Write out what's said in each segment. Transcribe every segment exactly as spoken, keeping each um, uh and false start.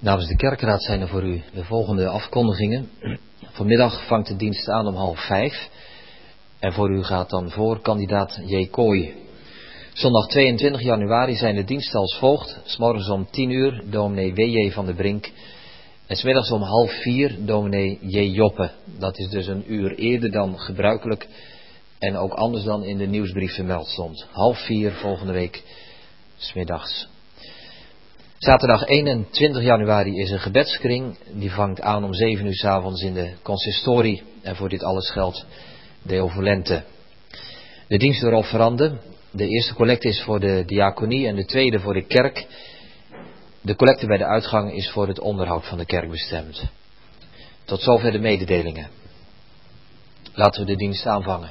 Namens de kerkraad zijn er voor u de volgende afkondigingen. Vanmiddag vangt de dienst aan om half vijf. En voor u gaat dan voor kandidaat J. Kooi. Zondag tweeëntwintig januari zijn de diensten als volgt. 's Morgens om tien uur dominee W J van der Brink. En 's middags om half vier dominee J. Joppe. Dat is dus een uur eerder dan gebruikelijk. En ook anders dan in de nieuwsbrief vermeld stond. Half vier volgende week 's middags. Zaterdag eenentwintig januari is een gebedskring. Die vangt aan om zeven uur 's avonds in de consistorie. En voor dit alles geldt Deo volente. De dienst door offeranden. De eerste collecte is voor de diaconie en de tweede voor de kerk. De collecte bij de uitgang is voor het onderhoud van de kerk bestemd. Tot zover de mededelingen. Laten we de dienst aanvangen.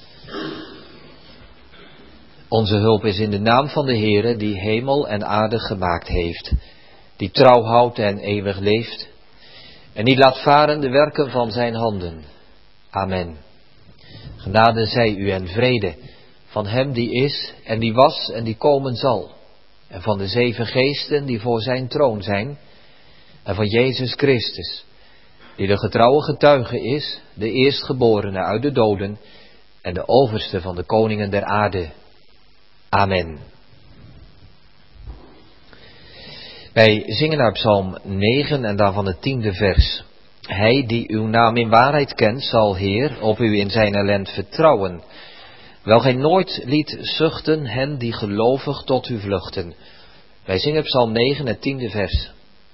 Onze hulp is in de naam van de Heere die hemel en aarde gemaakt heeft, die trouw houdt en eeuwig leeft en die laat varen de werken van zijn handen. Amen. Genade zij u en vrede van hem die is en die was en die komen zal, en van de zeven geesten die voor zijn troon zijn, en van Jezus Christus, die de getrouwe getuige is, de eerstgeborene uit de doden en de overste van de koningen der aarde. Amen. Wij zingen naar Psalm negen en daarvan het tiende vers. Hij die uw naam in waarheid kent, zal, Heer, op u in zijn ellend vertrouwen. Wel gij nooit liet zuchten hen die gelovig tot u vluchten. Wij zingen Psalm negen, het tiende vers.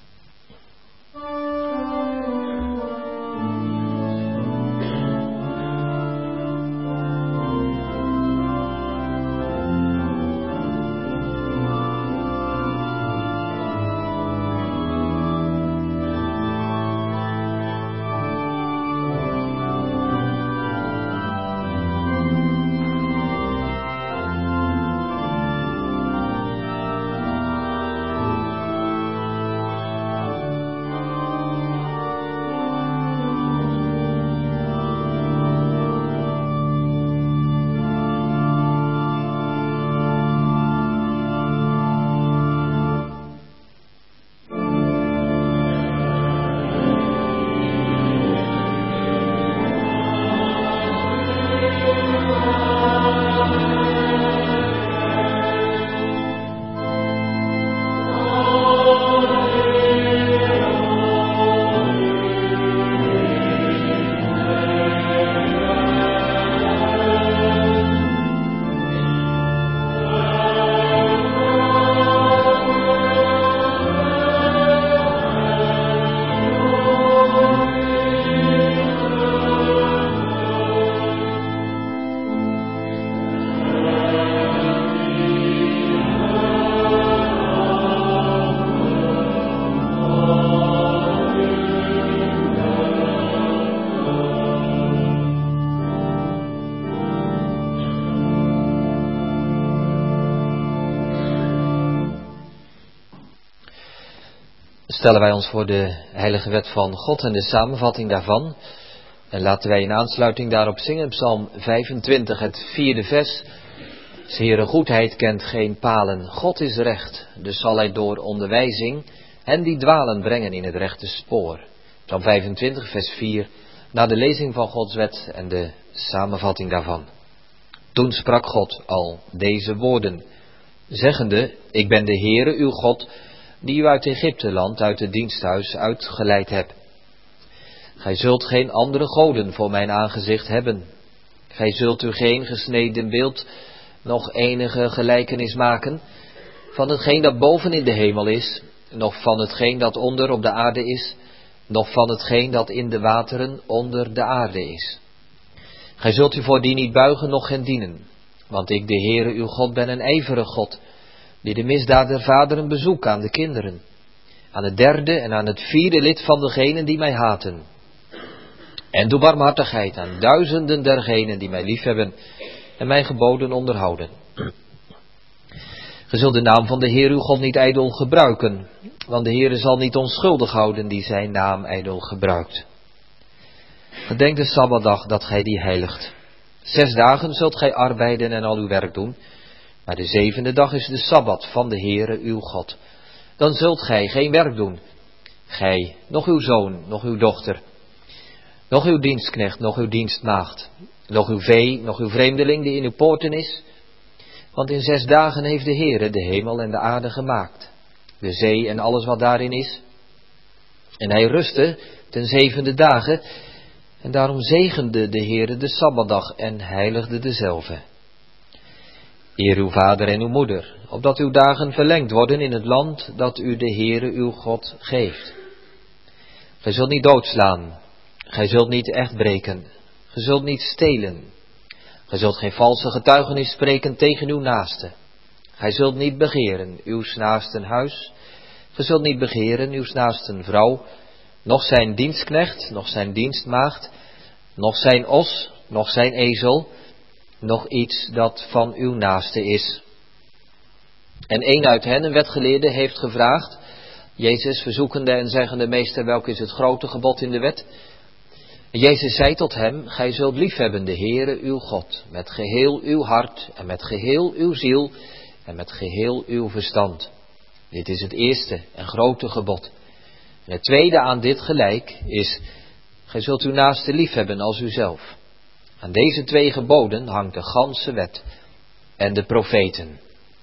Stellen wij ons voor de heilige wet van God en de samenvatting daarvan. En laten wij in aansluiting daarop zingen Psalm vijfentwintig, het vierde vers. 'S Heere goedheid kent geen palen, God is recht, dus zal hij door onderwijzing hen die dwalen brengen in het rechte spoor. Psalm vijfentwintig, vers vier, na de lezing van Gods wet en de samenvatting daarvan. Toen sprak God al deze woorden, zeggende, ik ben de Heere uw God, die u uit Egypteland, uit het diensthuis uitgeleid hebt. Gij zult geen andere goden voor mijn aangezicht hebben. Gij zult u geen gesneden beeld, nog enige gelijkenis maken, van hetgeen dat boven in de hemel is, nog van hetgeen dat onder op de aarde is, nog van hetgeen dat in de wateren onder de aarde is. Gij zult u voor die niet buigen, noch hen dienen, want ik, de Heere uw God, ben een ijverig God, die de misdaad der vaderen bezoekt aan de kinderen, aan het derde en aan het vierde lid van degenen die mij haten. En doe barmhartigheid aan duizenden dergenen die mij liefhebben en mijn geboden onderhouden. Ge zult de naam van de Heer uw God niet ijdel gebruiken, want de Heere zal niet onschuldig houden die zijn naam ijdel gebruikt. Gedenk de Sabbatdag dat gij die heiligt. Zes dagen zult gij arbeiden en al uw werk doen, maar de zevende dag is de Sabbat van de Heere uw God. Dan zult gij geen werk doen, gij, nog uw zoon, nog uw dochter, nog uw dienstknecht, nog uw dienstmaagd, nog uw vee, nog uw vreemdeling die in uw poorten is. Want in zes dagen heeft de Heere de hemel en de aarde gemaakt, de zee en alles wat daarin is. En hij rustte ten zevende dagen, en daarom zegende de Heere de Sabbatdag en heiligde dezelve. Eer uw vader en uw moeder, opdat uw dagen verlengd worden in het land dat u de Heere uw God geeft. Gij zult niet doodslaan, gij zult niet echt breken, gij zult niet stelen, gij zult geen valse getuigenis spreken tegen uw naaste. Gij zult niet begeren uw naasten huis, gij zult niet begeren uw naasten vrouw, noch zijn dienstknecht, noch zijn dienstmaagd, noch zijn os, noch zijn ezel, nog iets dat van uw naaste is. En een uit hen, een wetgeleerde, heeft gevraagd, Jezus verzoekende en zeggende, meester, welk is het grote gebod in de wet? En Jezus zei tot hem, gij zult liefhebben de Heere uw God, met geheel uw hart en met geheel uw ziel en met geheel uw verstand. Dit is het eerste en grote gebod. En het tweede aan dit gelijk is, gij zult uw naaste liefhebben als uzelf. Aan deze twee geboden hangt de ganse wet en de profeten.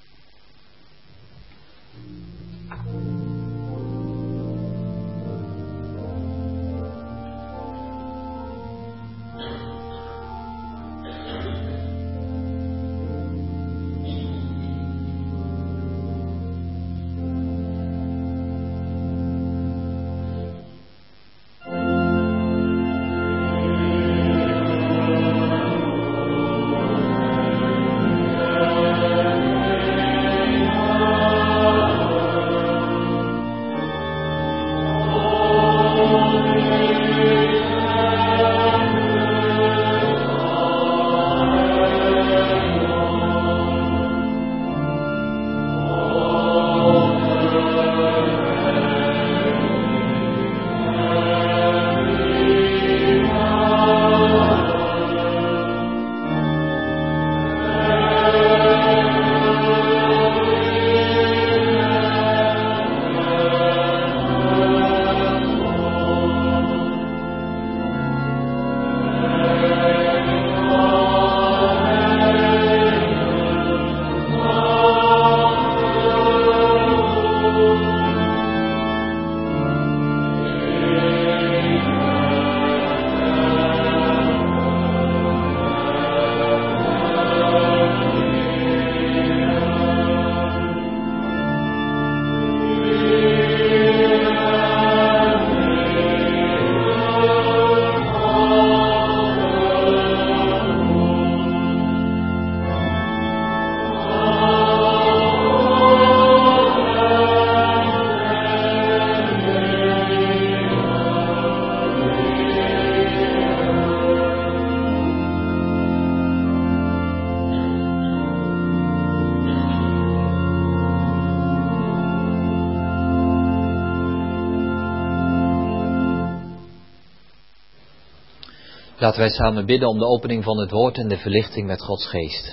Laten wij samen bidden om de opening van het woord en de verlichting met Gods geest.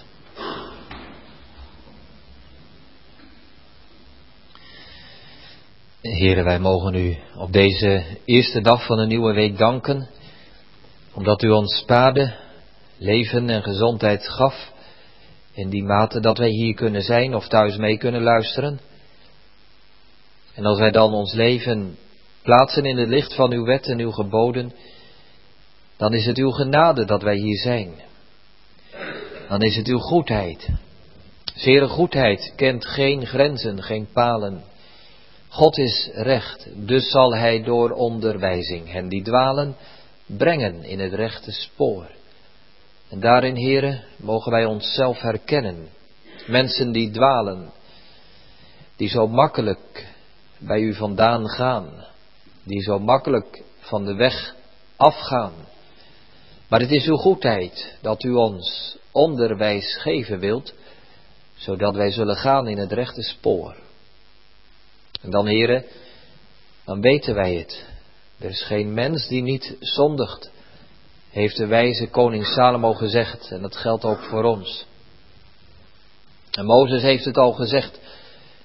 Heren, wij mogen u op deze eerste dag van een nieuwe week danken, omdat u ons spaarde, leven en gezondheid gaf, in die mate dat wij hier kunnen zijn of thuis mee kunnen luisteren. En als wij dan ons leven plaatsen in het licht van uw wet en uw geboden, dan is het uw genade dat wij hier zijn. Dan is het uw goedheid. Zere goedheid kent geen grenzen, geen palen. God is recht, dus zal hij door onderwijzing hen die dwalen brengen in het rechte spoor. En daarin, Heere, mogen wij onszelf herkennen. Mensen die dwalen, die zo makkelijk bij u vandaan gaan, die zo makkelijk van de weg afgaan. Maar het is uw goedheid dat u ons onderwijs geven wilt, zodat wij zullen gaan in het rechte spoor. En dan, Heere, dan weten wij het. Er is geen mens die niet zondigt, heeft de wijze koning Salomo gezegd, en dat geldt ook voor ons. En Mozes heeft het al gezegd,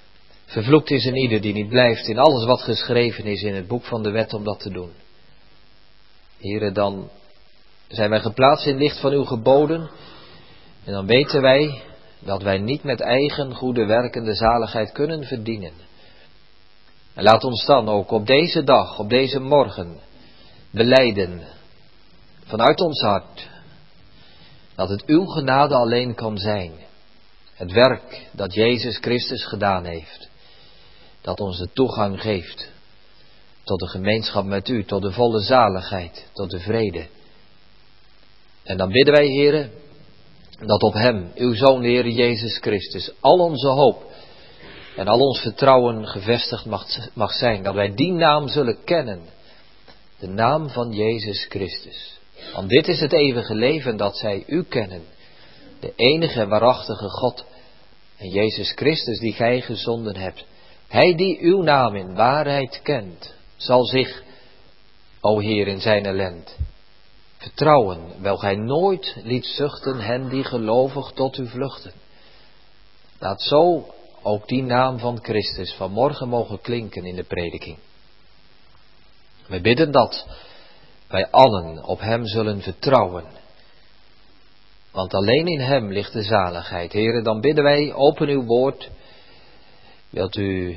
Vervloekt is een ieder die niet blijft in alles wat geschreven is in het boek van de wet om dat te doen. Here, dan zijn wij geplaatst in het licht van uw geboden. En dan weten wij dat wij niet met eigen goede werken de zaligheid kunnen verdienen. En laat ons dan ook op deze dag, op deze morgen, belijden vanuit ons hart dat het uw genade alleen kan zijn. Het werk dat Jezus Christus gedaan heeft, dat ons de toegang geeft tot de gemeenschap met u, tot de volle zaligheid, tot de vrede. En dan bidden wij, Heere, dat op hem, uw Zoon, de Heer Jezus Christus, al onze hoop en al ons vertrouwen gevestigd mag, mag zijn. Dat wij die naam zullen kennen. De naam van Jezus Christus. Want dit is het eeuwige leven, dat zij u kennen. De enige en waarachtige God. En Jezus Christus die gij gezonden hebt. Hij die uw naam in waarheid kent, zal zich, o Heer, in zijn ellend vertrouwen, wel gij nooit liet zuchten hen die gelovig tot u vluchten. Laat zo ook die naam van Christus vanmorgen mogen klinken in de prediking. We bidden dat wij allen op hem zullen vertrouwen. Want alleen in hem ligt de zaligheid. Heren, dan bidden wij, open uw woord. Wilt u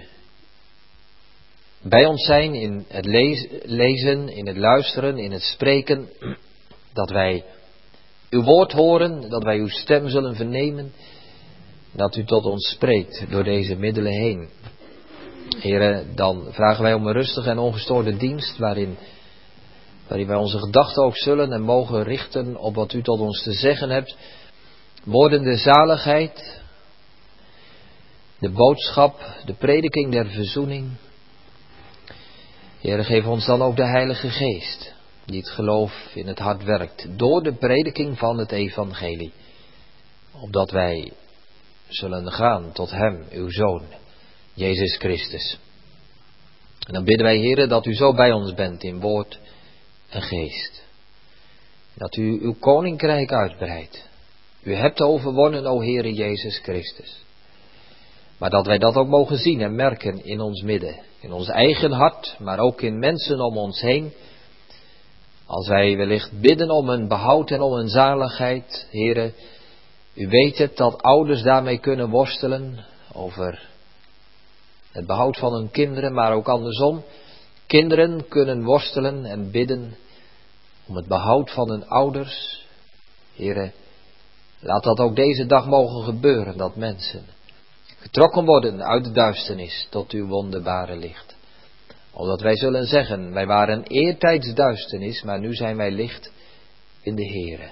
bij ons zijn in het lezen, in het luisteren, in het spreken. Dat wij uw woord horen, dat wij uw stem zullen vernemen. Dat u tot ons spreekt door deze middelen heen. Heren, dan vragen wij om een rustige en ongestoorde dienst waarin, waarin wij onze gedachten ook zullen en mogen richten op wat u tot ons te zeggen hebt. Woorden de zaligheid, de boodschap, de prediking der verzoening. Heren, geef ons dan ook de Heilige Geest, die het geloof in het hart werkt, door de prediking van het evangelie. Opdat wij zullen gaan tot hem, uw Zoon, Jezus Christus. En dan bidden wij, Heere, dat u zo bij ons bent in woord en geest. Dat u uw koninkrijk uitbreidt. U hebt overwonnen, o Heere Jezus Christus. Maar dat wij dat ook mogen zien en merken in ons midden. In ons eigen hart, maar ook in mensen om ons heen. Als wij wellicht bidden om een behoud en om een zaligheid, Heere, u weet het dat ouders daarmee kunnen worstelen over het behoud van hun kinderen, maar ook andersom. Kinderen kunnen worstelen en bidden om het behoud van hun ouders. Heere, laat dat ook deze dag mogen gebeuren, dat mensen getrokken worden uit de duisternis tot uw wonderbare licht. Omdat wij zullen zeggen, wij waren eertijds duisternis, maar nu zijn wij licht in de Heere.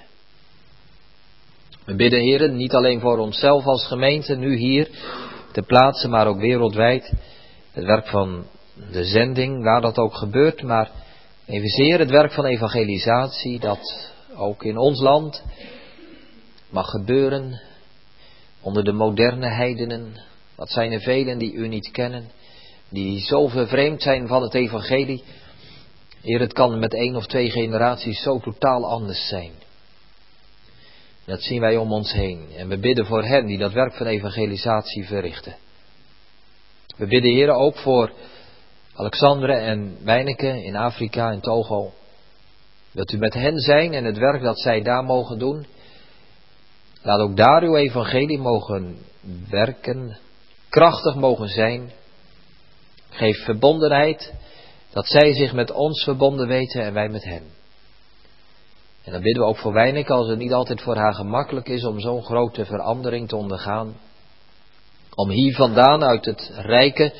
We bidden, Heere, niet alleen voor onszelf als gemeente, nu hier ter plaatse, maar ook wereldwijd. Het werk van de zending, waar dat ook gebeurt, maar evenzeer het werk van evangelisatie, dat ook in ons land mag gebeuren. Onder de moderne heidenen, wat zijn er velen die u niet kennen, die zo vervreemd zijn van het evangelie. Heer, het kan met één of twee generaties zo totaal anders zijn. Dat zien wij om ons heen. En we bidden voor hen die dat werk van evangelisatie verrichten. We bidden, Heer, ook voor Alexandre en Wijneke in Afrika en Togo. Dat u met hen zijn en het werk dat zij daar mogen doen. Laat ook daar uw evangelie mogen werken, krachtig mogen zijn. Geef verbondenheid, dat zij zich met ons verbonden weten en wij met hen. En dan bidden we ook voor Wijneke, als het niet altijd voor haar gemakkelijk is om zo'n grote verandering te ondergaan. Om hier vandaan uit het rijke,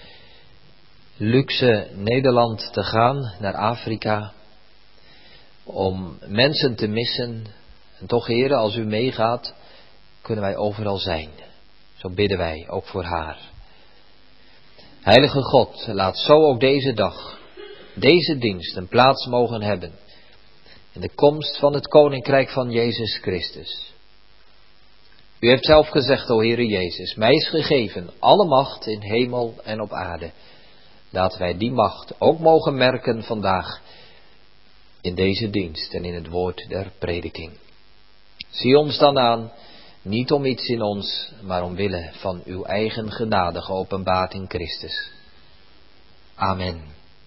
luxe Nederland te gaan naar Afrika. Om mensen te missen. En toch, Heere, als u meegaat, kunnen wij overal zijn. Zo bidden wij, ook voor haar. Heilige God, laat zo ook deze dag, deze dienst een plaats mogen hebben in de komst van het Koninkrijk van Jezus Christus. U hebt zelf gezegd, o Heere Jezus, mij is gegeven alle macht in hemel en op aarde. Laat wij die macht ook mogen merken vandaag in deze dienst en in het woord der prediking. Zie ons dan aan niet om iets in ons, maar omwille van uw eigen genade geopenbaard in Christus. Amen.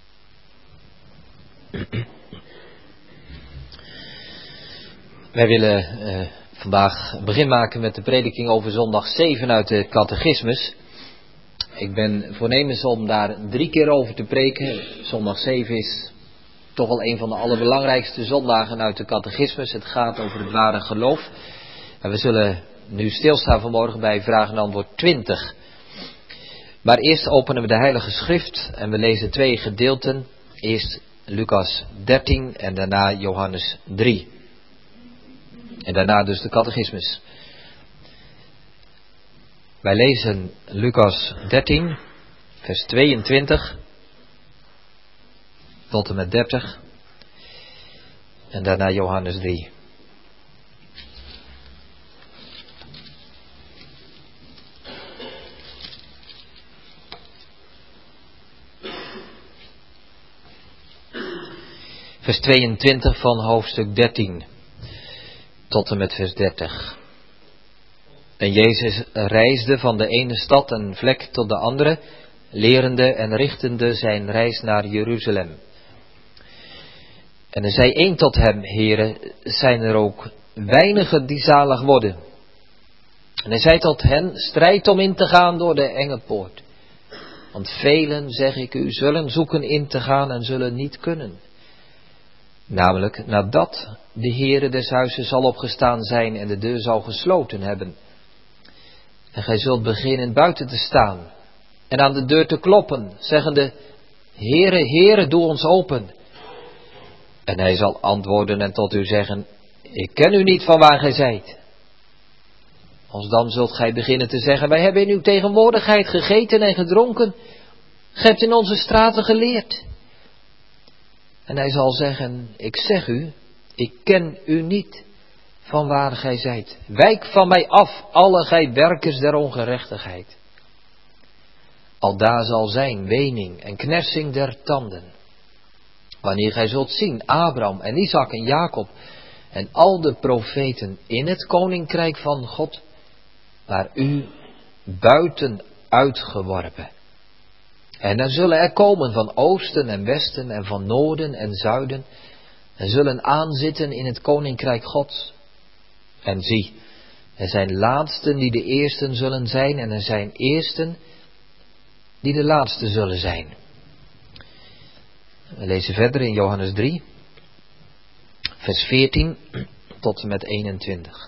Wij willen uh, vandaag begin maken met de prediking over zondag zeven uit de catechismus. Ik ben voornemens om daar drie keer over te preken. Zondag zeven is toch wel een van de allerbelangrijkste zondagen uit de catechismus. Het gaat over het ware geloof. En we zullen nu stilstaan vanmorgen bij vraag en antwoord twintig. Maar eerst openen we de Heilige Schrift en we lezen twee gedeelten. Eerst Lucas dertien en daarna Johannes drie. En daarna dus de catechismus. Wij lezen Lucas dertien, vers tweeëntwintig tot en met dertig. En daarna Johannes drie. Vers tweeëntwintig van hoofdstuk dertien tot en met vers dertig. En Jezus reisde van de ene stad en vlek tot de andere, lerende en richtende zijn reis naar Jeruzalem. En er zei één tot hem: Heere, zijn er ook weinigen die zalig worden? En hij zei tot hen: strijd om in te gaan door de enge poort. Want velen, zeg ik u, zullen zoeken in te gaan en zullen niet kunnen. Namelijk nadat de Heere des huizes zal opgestaan zijn en de deur zal gesloten hebben. En gij zult beginnen buiten te staan en aan de deur te kloppen, zeggende: Heere, Heere, doe ons open. En hij zal antwoorden en tot u zeggen: ik ken u niet van waar gij zijt. Als dan zult gij beginnen te zeggen: wij hebben in uw tegenwoordigheid gegeten en gedronken. Gij hebt in onze straten geleerd. En hij zal zeggen: ik zeg u, ik ken u niet van waar gij zijt. Wijk van mij af, alle gij werkers der ongerechtigheid. Aldaar zal zijn wening en knersing der tanden. Wanneer gij zult zien Abraham en Isaac en Jacob en al de profeten in het koninkrijk van God, maar u buiten uitgeworpen. En dan zullen er komen van oosten en westen en van noorden en zuiden en zullen aanzitten in het koninkrijk Gods. En zie, er zijn laatsten die de eersten zullen zijn en er zijn eersten die de laatste zullen zijn. We lezen verder in Johannes drie, vers veertien tot en met eenentwintig.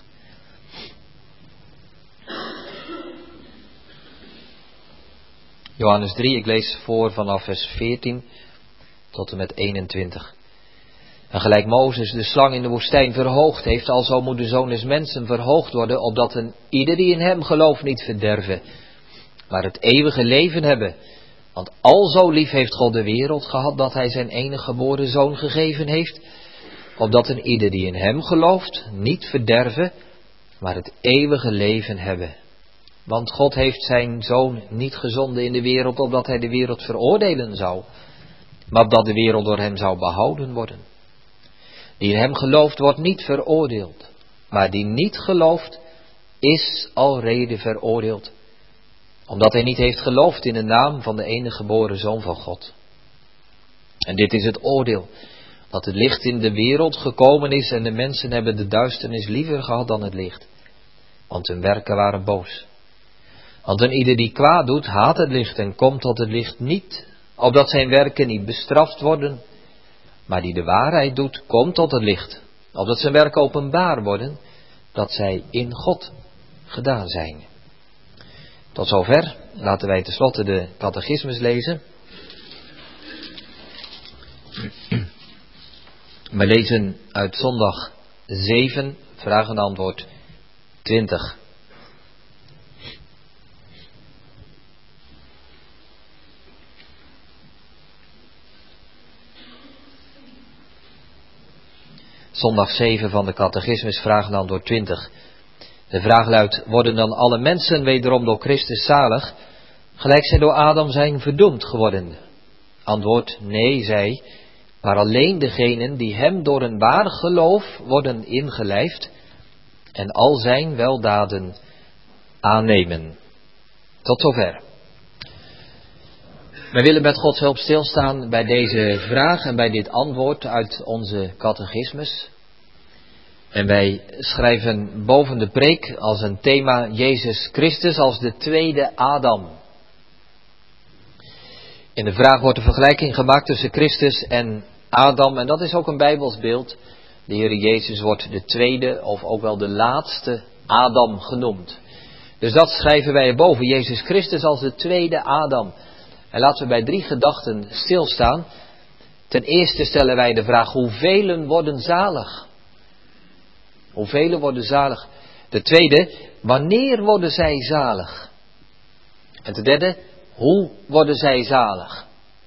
Johannes drie, ik lees voor vanaf vers veertien tot en met eenentwintig. En gelijk Mozes de slang in de woestijn verhoogd heeft, alzo moet de Zoon des Mensen verhoogd worden, opdat een ieder die in hem gelooft niet verderven, maar het eeuwige leven hebben. Want alzo lief heeft God de wereld gehad, dat hij zijn enige geboren Zoon gegeven heeft, opdat een ieder die in hem gelooft niet verderven, maar het eeuwige leven hebben. Want God heeft zijn Zoon niet gezonden in de wereld, opdat hij de wereld veroordelen zou, maar opdat de wereld door hem zou behouden worden. Die in hem gelooft wordt niet veroordeeld, maar die niet gelooft is alreeds veroordeeld, omdat hij niet heeft geloofd in de naam van de enige geboren Zoon van God. En dit is het oordeel, dat het licht in de wereld gekomen is en de mensen hebben de duisternis liever gehad dan het licht, want hun werken waren boos. Want een ieder die kwaad doet, haat het licht en komt tot het licht niet, opdat zijn werken niet bestraft worden. Maar die de waarheid doet, komt tot het licht, opdat zijn werken openbaar worden, dat zij in God gedaan zijn. Tot zover. Laten wij tenslotte de catechismus lezen. We lezen uit zondag zeven, vraag en antwoord twintig. Zondag zeven van de catechismus, vraag en antwoord twintig. De vraag luidt: worden dan alle mensen wederom door Christus zalig, gelijk zij door Adam zijn verdoemd geworden? Antwoord: nee, zij, maar alleen degenen die hem door een waar geloof worden ingelijfd en al zijn weldaden aannemen. Tot zover. Wij willen met Gods hulp stilstaan bij deze vraag en bij dit antwoord uit onze catechismus. En wij schrijven boven de preek als een thema Jezus Christus als de tweede Adam. In de vraag wordt de vergelijking gemaakt tussen Christus en Adam. En dat is ook een Bijbels beeld. De Heer Jezus wordt de tweede of ook wel de laatste Adam genoemd. Dus dat schrijven wij erboven. Jezus Christus als de tweede Adam. En laten we bij drie gedachten stilstaan. Ten eerste stellen wij de vraag: hoeveel worden zalig? Hoeveel worden zalig? De tweede: wanneer worden zij zalig? En ten derde: hoe worden zij zalig?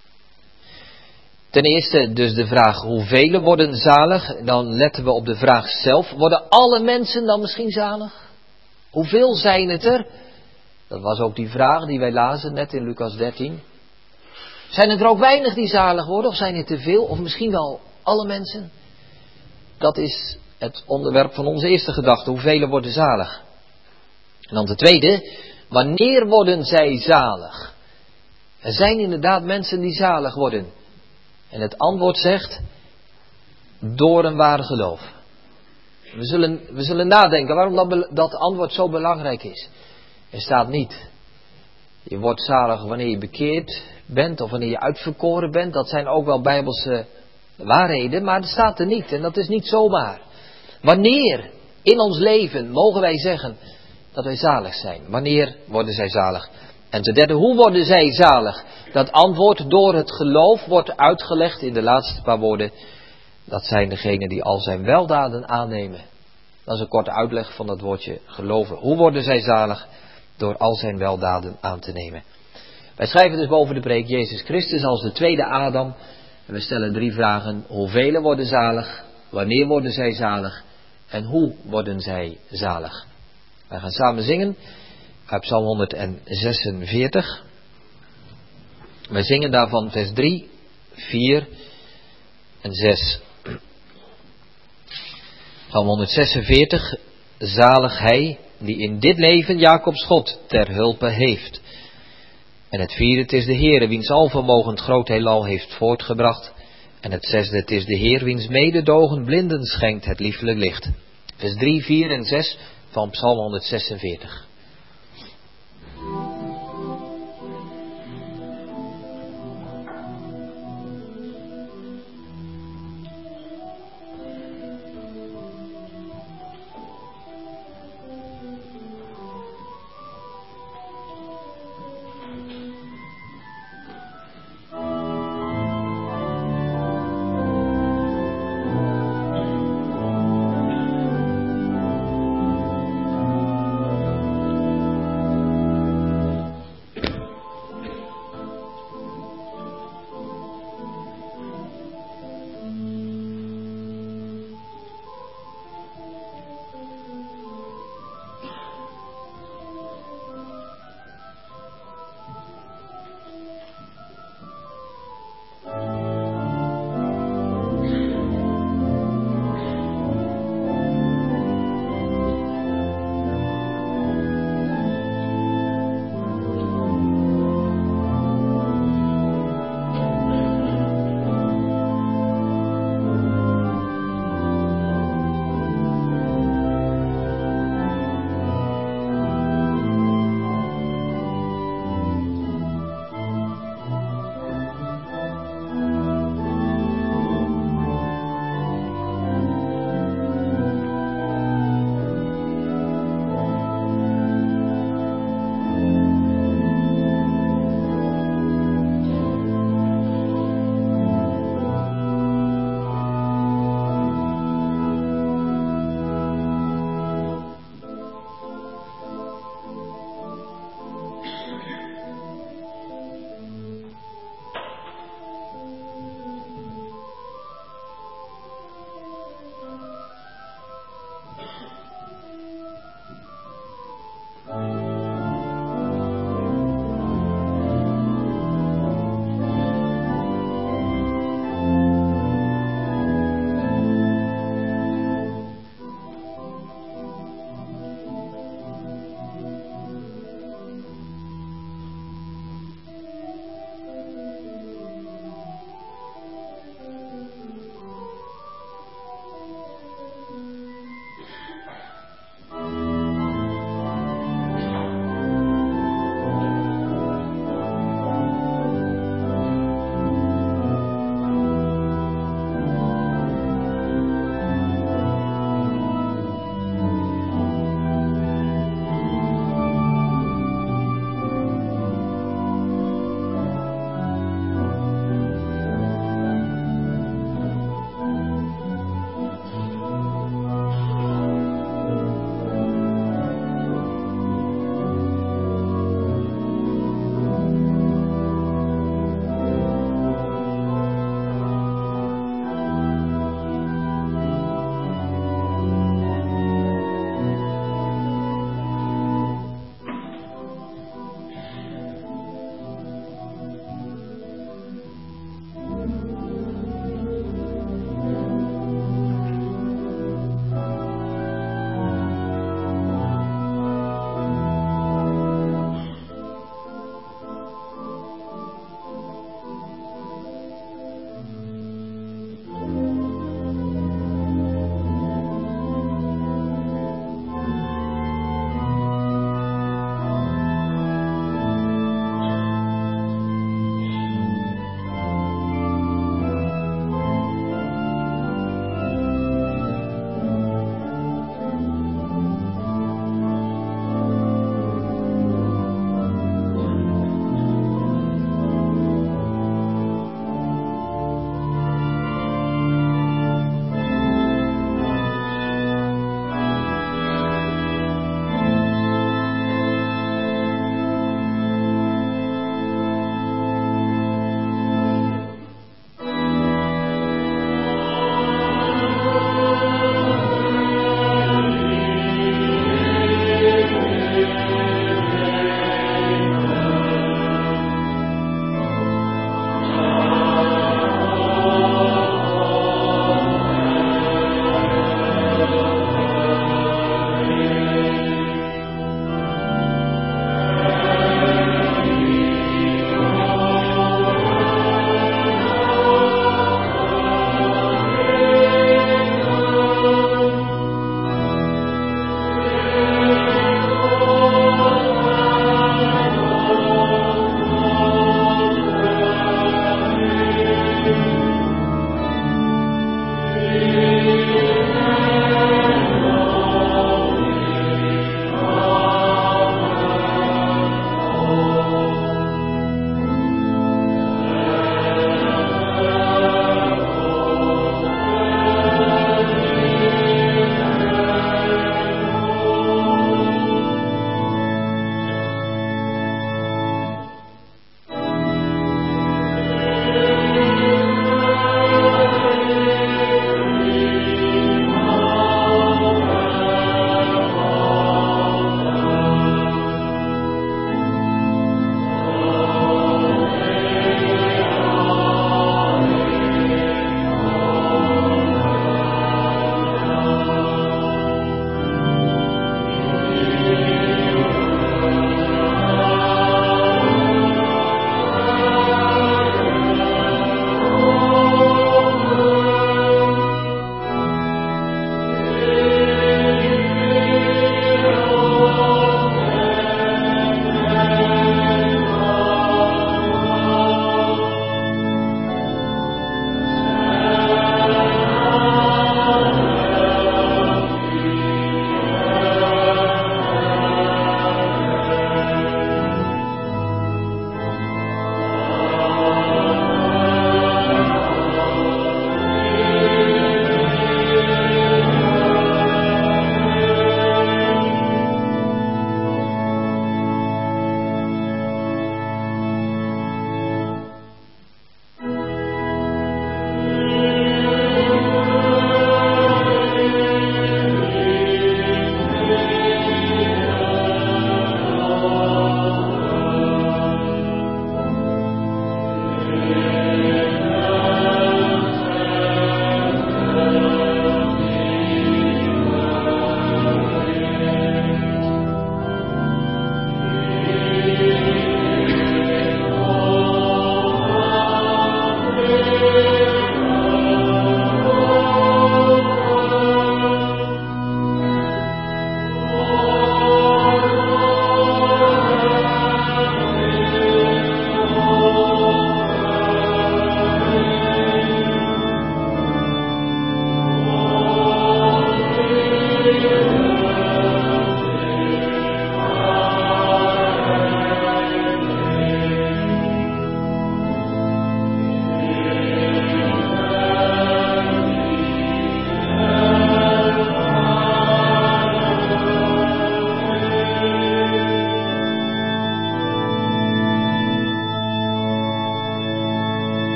Ten eerste dus de vraag: hoeveel worden zalig? Dan letten we op de vraag zelf. Worden alle mensen dan misschien zalig? Hoeveel zijn het er? Dat was ook die vraag die wij lazen net in Lucas dertien. Zijn het er ook weinig die zalig worden? Of zijn het te veel? Of misschien wel alle mensen? Dat is het onderwerp van onze eerste gedachte. Hoeveel worden zalig? En dan de tweede: wanneer worden zij zalig? Er zijn inderdaad mensen die zalig worden. En het antwoord zegt: door een ware geloof. We zullen, we zullen nadenken waarom dat, dat antwoord zo belangrijk is. Er staat niet: je wordt zalig wanneer je bekeerd bent of wanneer je uitverkoren bent. Dat zijn ook wel bijbelse waarheden, maar dat staat er niet. En dat is niet zomaar. Wanneer in ons leven mogen wij zeggen dat wij zalig zijn? Wanneer worden zij zalig? En ten derde: hoe worden zij zalig? Dat antwoord door het geloof wordt uitgelegd in de laatste paar woorden. Dat zijn degenen die al zijn weldaden aannemen. Dat is een korte uitleg van dat woordje geloven. Hoe worden zij zalig? Door al zijn weldaden aan te nemen. Wij schrijven dus boven de preek Jezus Christus als de tweede Adam. En we stellen drie vragen: hoeveel worden zalig? Wanneer worden zij zalig? En hoe worden zij zalig? Wij gaan samen zingen uit Psalm honderdzesenveertig. Wij zingen daarvan vers drie, vier en zes. Psalm honderdzesenveertig. Zalig hij die in dit leven Jacobs God ter hulpe heeft. En het vierde: het is de Heere wiens alvermogend groot heelal heeft voortgebracht. En het zesde: het is de Heer wiens mededogen blinden schenkt het lieflijk licht. Vers drie, vier en zes van Psalm honderdzesenveertig.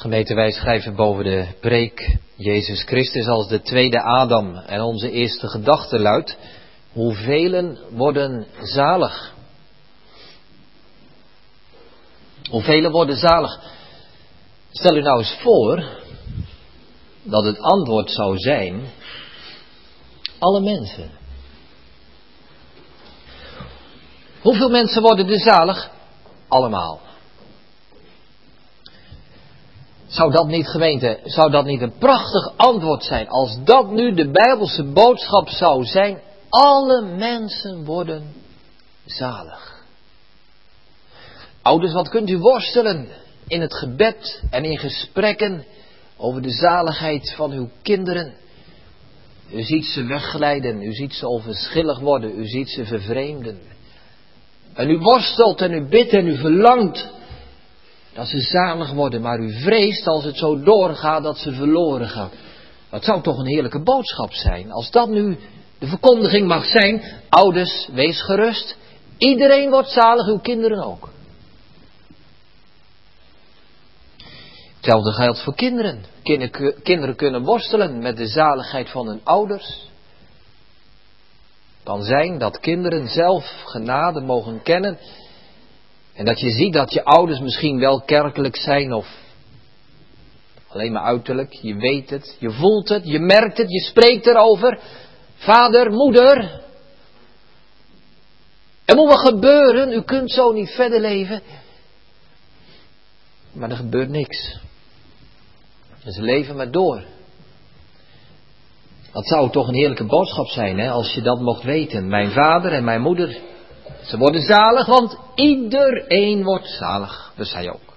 Gemeente, wij schrijven boven de preek Jezus Christus als de tweede Adam. En onze eerste gedachte luidt: hoevelen worden zalig? Hoevelen worden zalig? Stel u nou eens voor dat het antwoord zou zijn: alle mensen. Hoeveel mensen worden er zalig? Allemaal. Zou dat niet, gemeente, zou dat niet een prachtig antwoord zijn als dat nu de Bijbelse boodschap zou zijn? Alle mensen worden zalig. Ouders, wat kunt u worstelen in het gebed en in gesprekken over de zaligheid van uw kinderen? U ziet ze wegglijden, u ziet ze onverschillig worden, u ziet ze vervreemden. En u worstelt en u bidt en u verlangt dat ze zalig worden, maar u vreest als het zo doorgaat dat ze verloren gaan. Dat zou toch een heerlijke boodschap zijn, als dat nu de verkondiging mag zijn. Ouders, wees gerust, iedereen wordt zalig, uw kinderen ook. Hetzelfde geldt voor kinderen. Kinderen kunnen worstelen met de zaligheid van hun ouders. Het kan zijn dat kinderen zelf genade mogen kennen. En dat je ziet dat je ouders misschien wel kerkelijk zijn of alleen maar uiterlijk. Je weet het, je voelt het, je merkt het, je spreekt erover. Vader, moeder. Er moet wat gebeuren, u kunt zo niet verder leven. Maar er gebeurt niks. En ze leven maar door. Dat zou toch een heerlijke boodschap zijn, hè, als je dat mocht weten. Mijn vader en mijn moeder, ze worden zalig, want iedereen wordt zalig. Dus hij ook.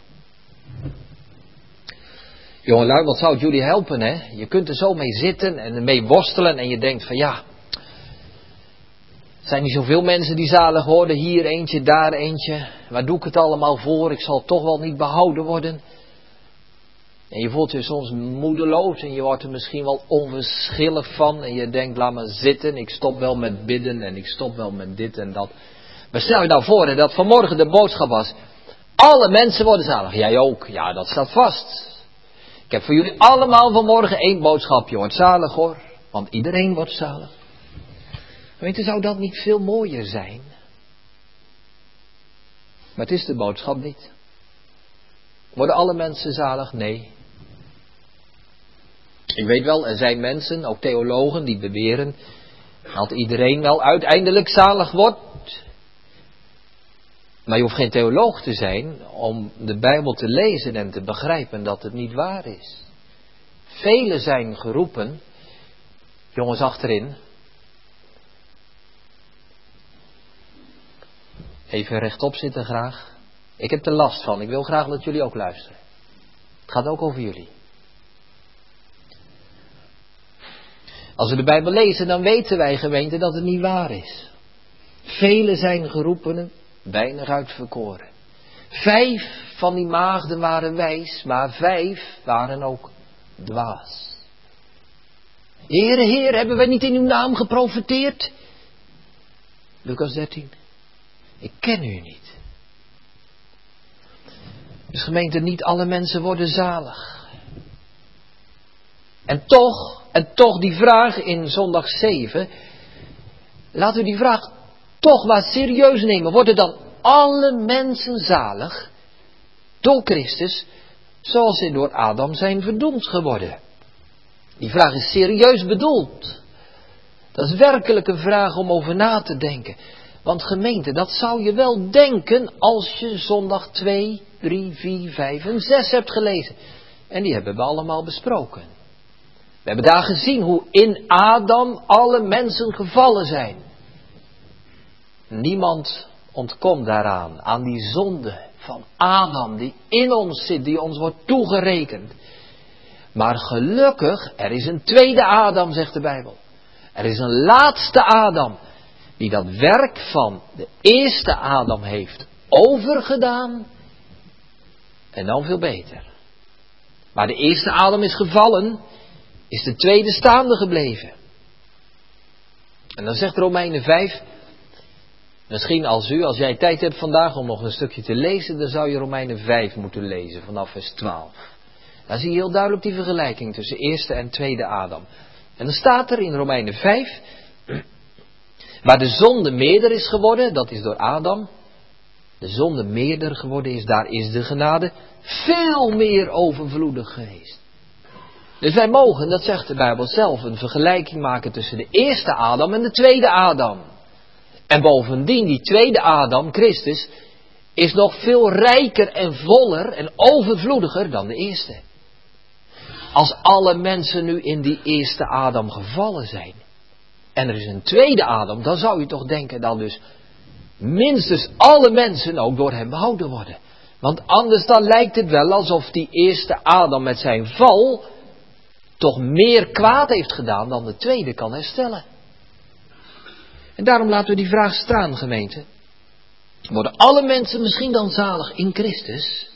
Jongelui, wat zou het jullie helpen, hè? Je kunt er zo mee zitten en ermee worstelen en je denkt van ja, er zijn niet zoveel mensen die zalig worden. Hier eentje, daar eentje. Waar doe ik het allemaal voor? Ik zal toch wel niet behouden worden. En je voelt je soms moedeloos en je wordt er misschien wel onverschillig van. En je denkt, laat maar zitten, ik stop wel met bidden en ik stop wel met dit en dat. Maar stel je nou voor hè, dat vanmorgen de boodschap was: alle mensen worden zalig. Jij ook. Ja, dat staat vast. Ik heb voor jullie allemaal vanmorgen één boodschap. Je wordt zalig hoor, want iedereen wordt zalig. Weet je, zou dat niet veel mooier zijn? Maar het is de boodschap niet. Worden alle mensen zalig? Nee. Ik weet wel, er zijn mensen, ook theologen, die beweren dat iedereen wel uiteindelijk zalig wordt. Maar je hoeft geen theoloog te zijn om de Bijbel te lezen en te begrijpen dat het niet waar is. Velen zijn geroepen, jongens achterin, even rechtop zitten graag. Ik heb er last van, ik wil graag dat jullie ook luisteren. Het gaat ook over jullie. Als we de Bijbel lezen, dan weten wij, gemeente, dat het niet waar is. Velen zijn geroepenen, weinig uitverkoren. Vijf van die maagden waren wijs, maar vijf waren ook dwaas. Heere, Heer, hebben wij niet in uw naam geprofeteerd? Lucas dertien. Ik ken u niet. Dus gemeente, niet alle mensen worden zalig. En toch, en toch die vraag in zondag zeven. Laten we die vraag toch maar serieus nemen. Worden dan alle mensen zalig door Christus, zoals ze door Adam zijn verdoemd geworden? Die vraag is serieus bedoeld. Dat is werkelijk een vraag om over na te denken. Want gemeente, dat zou je wel denken als je zondag twee, drie, vier, vijf en zes hebt gelezen. En die hebben we allemaal besproken. We hebben daar gezien hoe in Adam alle mensen gevallen zijn. Niemand ontkomt daaraan, aan die zonde van Adam die in ons zit, die ons wordt toegerekend. Maar gelukkig, er is een tweede Adam, zegt de Bijbel. Er is een laatste Adam die dat werk van de eerste Adam heeft overgedaan en dan veel beter. Maar de eerste Adam is gevallen, is de tweede staande gebleven. En dan zegt Romeinen vijf, misschien als u, als jij tijd hebt vandaag om nog een stukje te lezen, dan zou je Romeinen vijf moeten lezen vanaf vers twaalf. Daar zie je heel duidelijk die vergelijking tussen eerste en tweede Adam. En dan staat er in Romeinen vijf, waar de zonde meerder is geworden, dat is door Adam. De zonde meerder geworden is, daar is de genade veel meer overvloedig geweest. Dus wij mogen, dat zegt de Bijbel zelf, een vergelijking maken tussen de eerste Adam en de tweede Adam. En bovendien, die tweede Adam, Christus, is nog veel rijker en voller en overvloediger dan de eerste. Als alle mensen nu in die eerste Adam gevallen zijn, en er is een tweede Adam, dan zou je toch denken dan dus minstens alle mensen ook door hem behouden worden. Want anders dan lijkt het wel alsof die eerste Adam met zijn val toch meer kwaad heeft gedaan dan de tweede kan herstellen. En daarom laten we die vraag staan, gemeente. Worden alle mensen misschien dan zalig in Christus?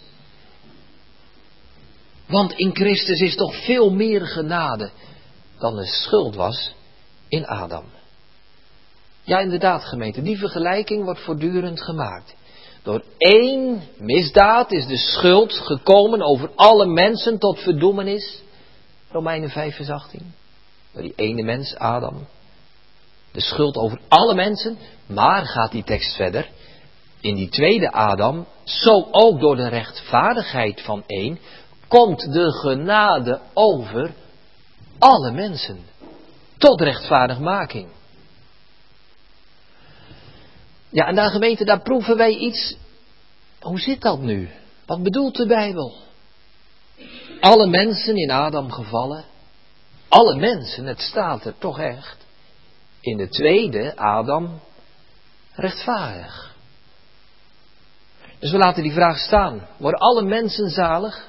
Want in Christus is toch veel meer genade dan de schuld was in Adam. Ja, inderdaad, gemeente, die vergelijking wordt voortdurend gemaakt. Door één misdaad is de schuld gekomen over alle mensen tot verdoemenis. Romeinen vijf vers achttien. Door die ene mens, Adam. De schuld over alle mensen. Maar gaat die tekst verder. In die tweede Adam, zo ook door de rechtvaardigheid van één, komt de genade over alle mensen. Tot rechtvaardigmaking. Ja, en daar gemeente, daar proeven wij iets. Hoe zit dat nu? Wat bedoelt de Bijbel? Alle mensen in Adam gevallen. Alle mensen, het staat er toch echt. In de tweede Adam rechtvaardig. Dus we laten die vraag staan. Worden alle mensen zalig?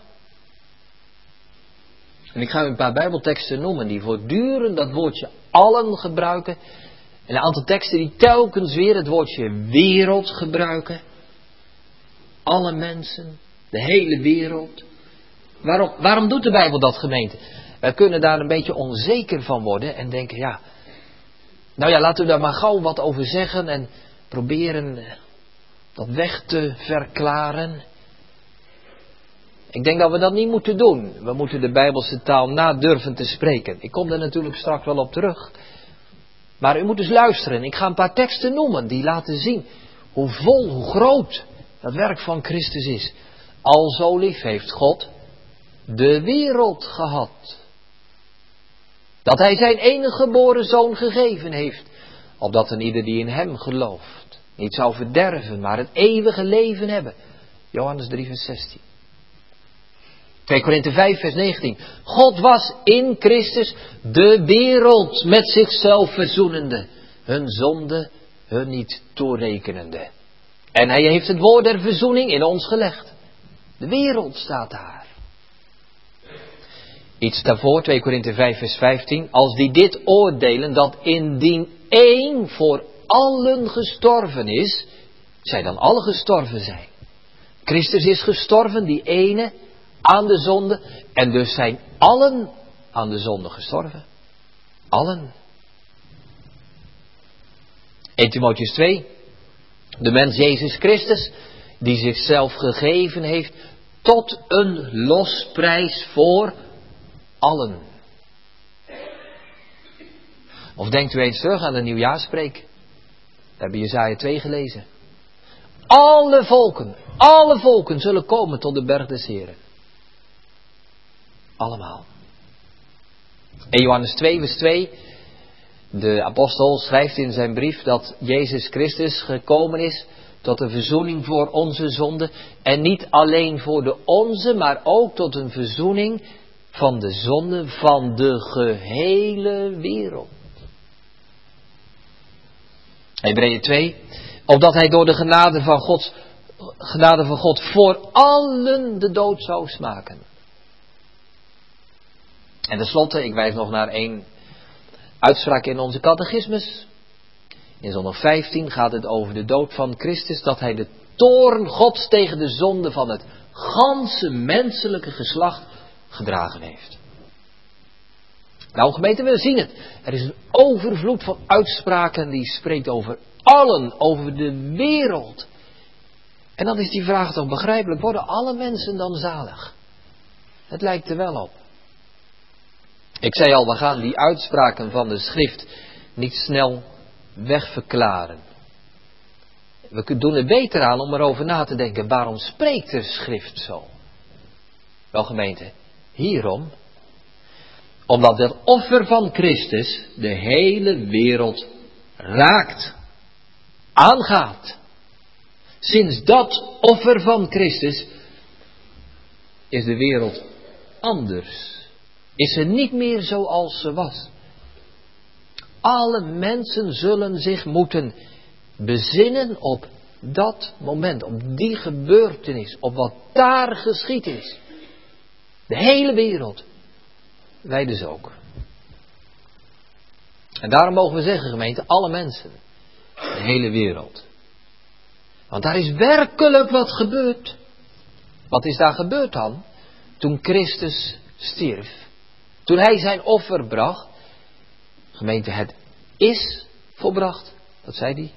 En ik ga u een paar Bijbelteksten noemen die voortdurend dat woordje allen gebruiken. En een aantal teksten die telkens weer het woordje wereld gebruiken. Alle mensen, de hele wereld. Waarom, waarom doet de Bijbel dat, gemeente? Wij kunnen daar een beetje onzeker van worden en denken, ja, nou ja, laten we daar maar gauw wat over zeggen en proberen dat weg te verklaren. Ik denk dat we dat niet moeten doen. We moeten de Bijbelse taal na durven te spreken. Ik kom daar natuurlijk straks wel op terug. Maar u moet dus luisteren. Ik ga een paar teksten noemen die laten zien hoe vol, hoe groot dat werk van Christus is. Al zo lief heeft God de wereld gehad, dat hij zijn enige geboren zoon gegeven heeft, opdat een ieder die in hem gelooft niet zou verderven, maar het eeuwige leven hebben. Johannes drie vers zestien. twee Korinthe vijf vers negentien. God was in Christus de wereld met zichzelf verzoenende, hun zonde hun niet toerekenende. En hij heeft het woord der verzoening in ons gelegd. De wereld staat daar. Iets daarvoor, twee Korinthe vijf vers vijftien. Als die dit oordelen, dat indien één voor allen gestorven is, zij dan alle gestorven zijn. Christus is gestorven, die ene, aan de zonde. En dus zijn allen aan de zonde gestorven. Allen. eerste Timotheüs twee. De mens Jezus Christus, die zichzelf gegeven heeft tot een losprijs voor allen. Of denkt u eens terug aan de nieuwjaarspreek. Daar hebben we Jesaja twee gelezen. Alle volken, alle volken zullen komen tot de berg des Heren. Allemaal. En Johannes twee vers twee. De apostel schrijft in zijn brief dat Jezus Christus gekomen is tot een verzoening voor onze zonde. En niet alleen voor de onze, maar ook tot een verzoening van de zonde van de gehele wereld. Hebreeën twee. Opdat hij door de genade van, God, genade van God voor allen de dood zou smaken. En tenslotte, ik wijs nog naar één uitspraak in onze catechismus. In zondag vijftien gaat het over de dood van Christus. Dat hij de toorn Gods tegen de zonde van het ganse menselijke geslacht gedragen heeft. Nou gemeente, we zien het. Er is een overvloed van uitspraken die spreekt over allen, over de wereld. En dan is die vraag toch begrijpelijk. Worden alle mensen dan zalig? Het lijkt er wel op. Ik zei al, we gaan die uitspraken van de schrift niet snel wegverklaren. We doen er beter aan om erover na te denken, waarom spreekt de schrift zo? Wel gemeente, hierom. Omdat het offer van Christus de hele wereld raakt, aangaat. Sinds dat offer van Christus is de wereld anders. Is ze niet meer zoals ze was. Alle mensen zullen zich moeten bezinnen op dat moment, op die gebeurtenis, op wat daar geschied is. De hele wereld. Wij dus ook. En daarom mogen we zeggen, gemeente, alle mensen. De hele wereld. Want daar is werkelijk wat gebeurd. Wat is daar gebeurd dan? Toen Christus stierf. Toen hij zijn offer bracht. Gemeente, het is volbracht. Dat zei hij.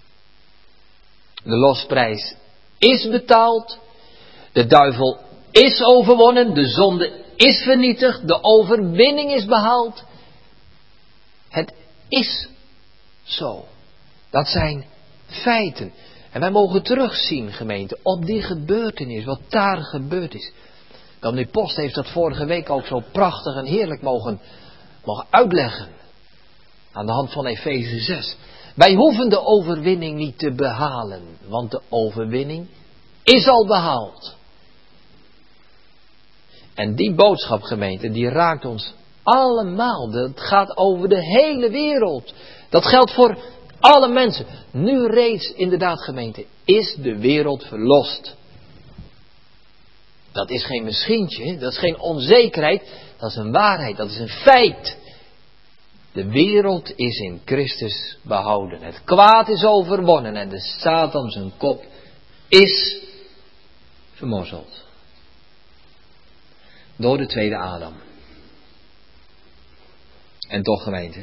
De losprijs is betaald. De duivel is overwonnen. De zonde is vernietigd. De overwinning is behaald. Het is zo. Dat zijn feiten. En wij mogen terugzien, gemeente, op die gebeurtenis, wat daar gebeurd is. Dominee Post heeft dat vorige week ook zo prachtig en heerlijk mogen, mogen uitleggen. Aan de hand van Efeze zes. Wij hoeven de overwinning niet te behalen, want de overwinning is al behaald. En die boodschap, gemeente, die raakt ons allemaal. Het gaat over de hele wereld. Dat geldt voor alle mensen. Nu reeds, inderdaad, gemeente, is de wereld verlost. Dat is geen misschientje, dat is geen onzekerheid, dat is een waarheid, dat is een feit. De wereld is in Christus behouden. Het kwaad is overwonnen en de Satan zijn kop is vermorzeld. Door de tweede Adam. En toch, gemeente,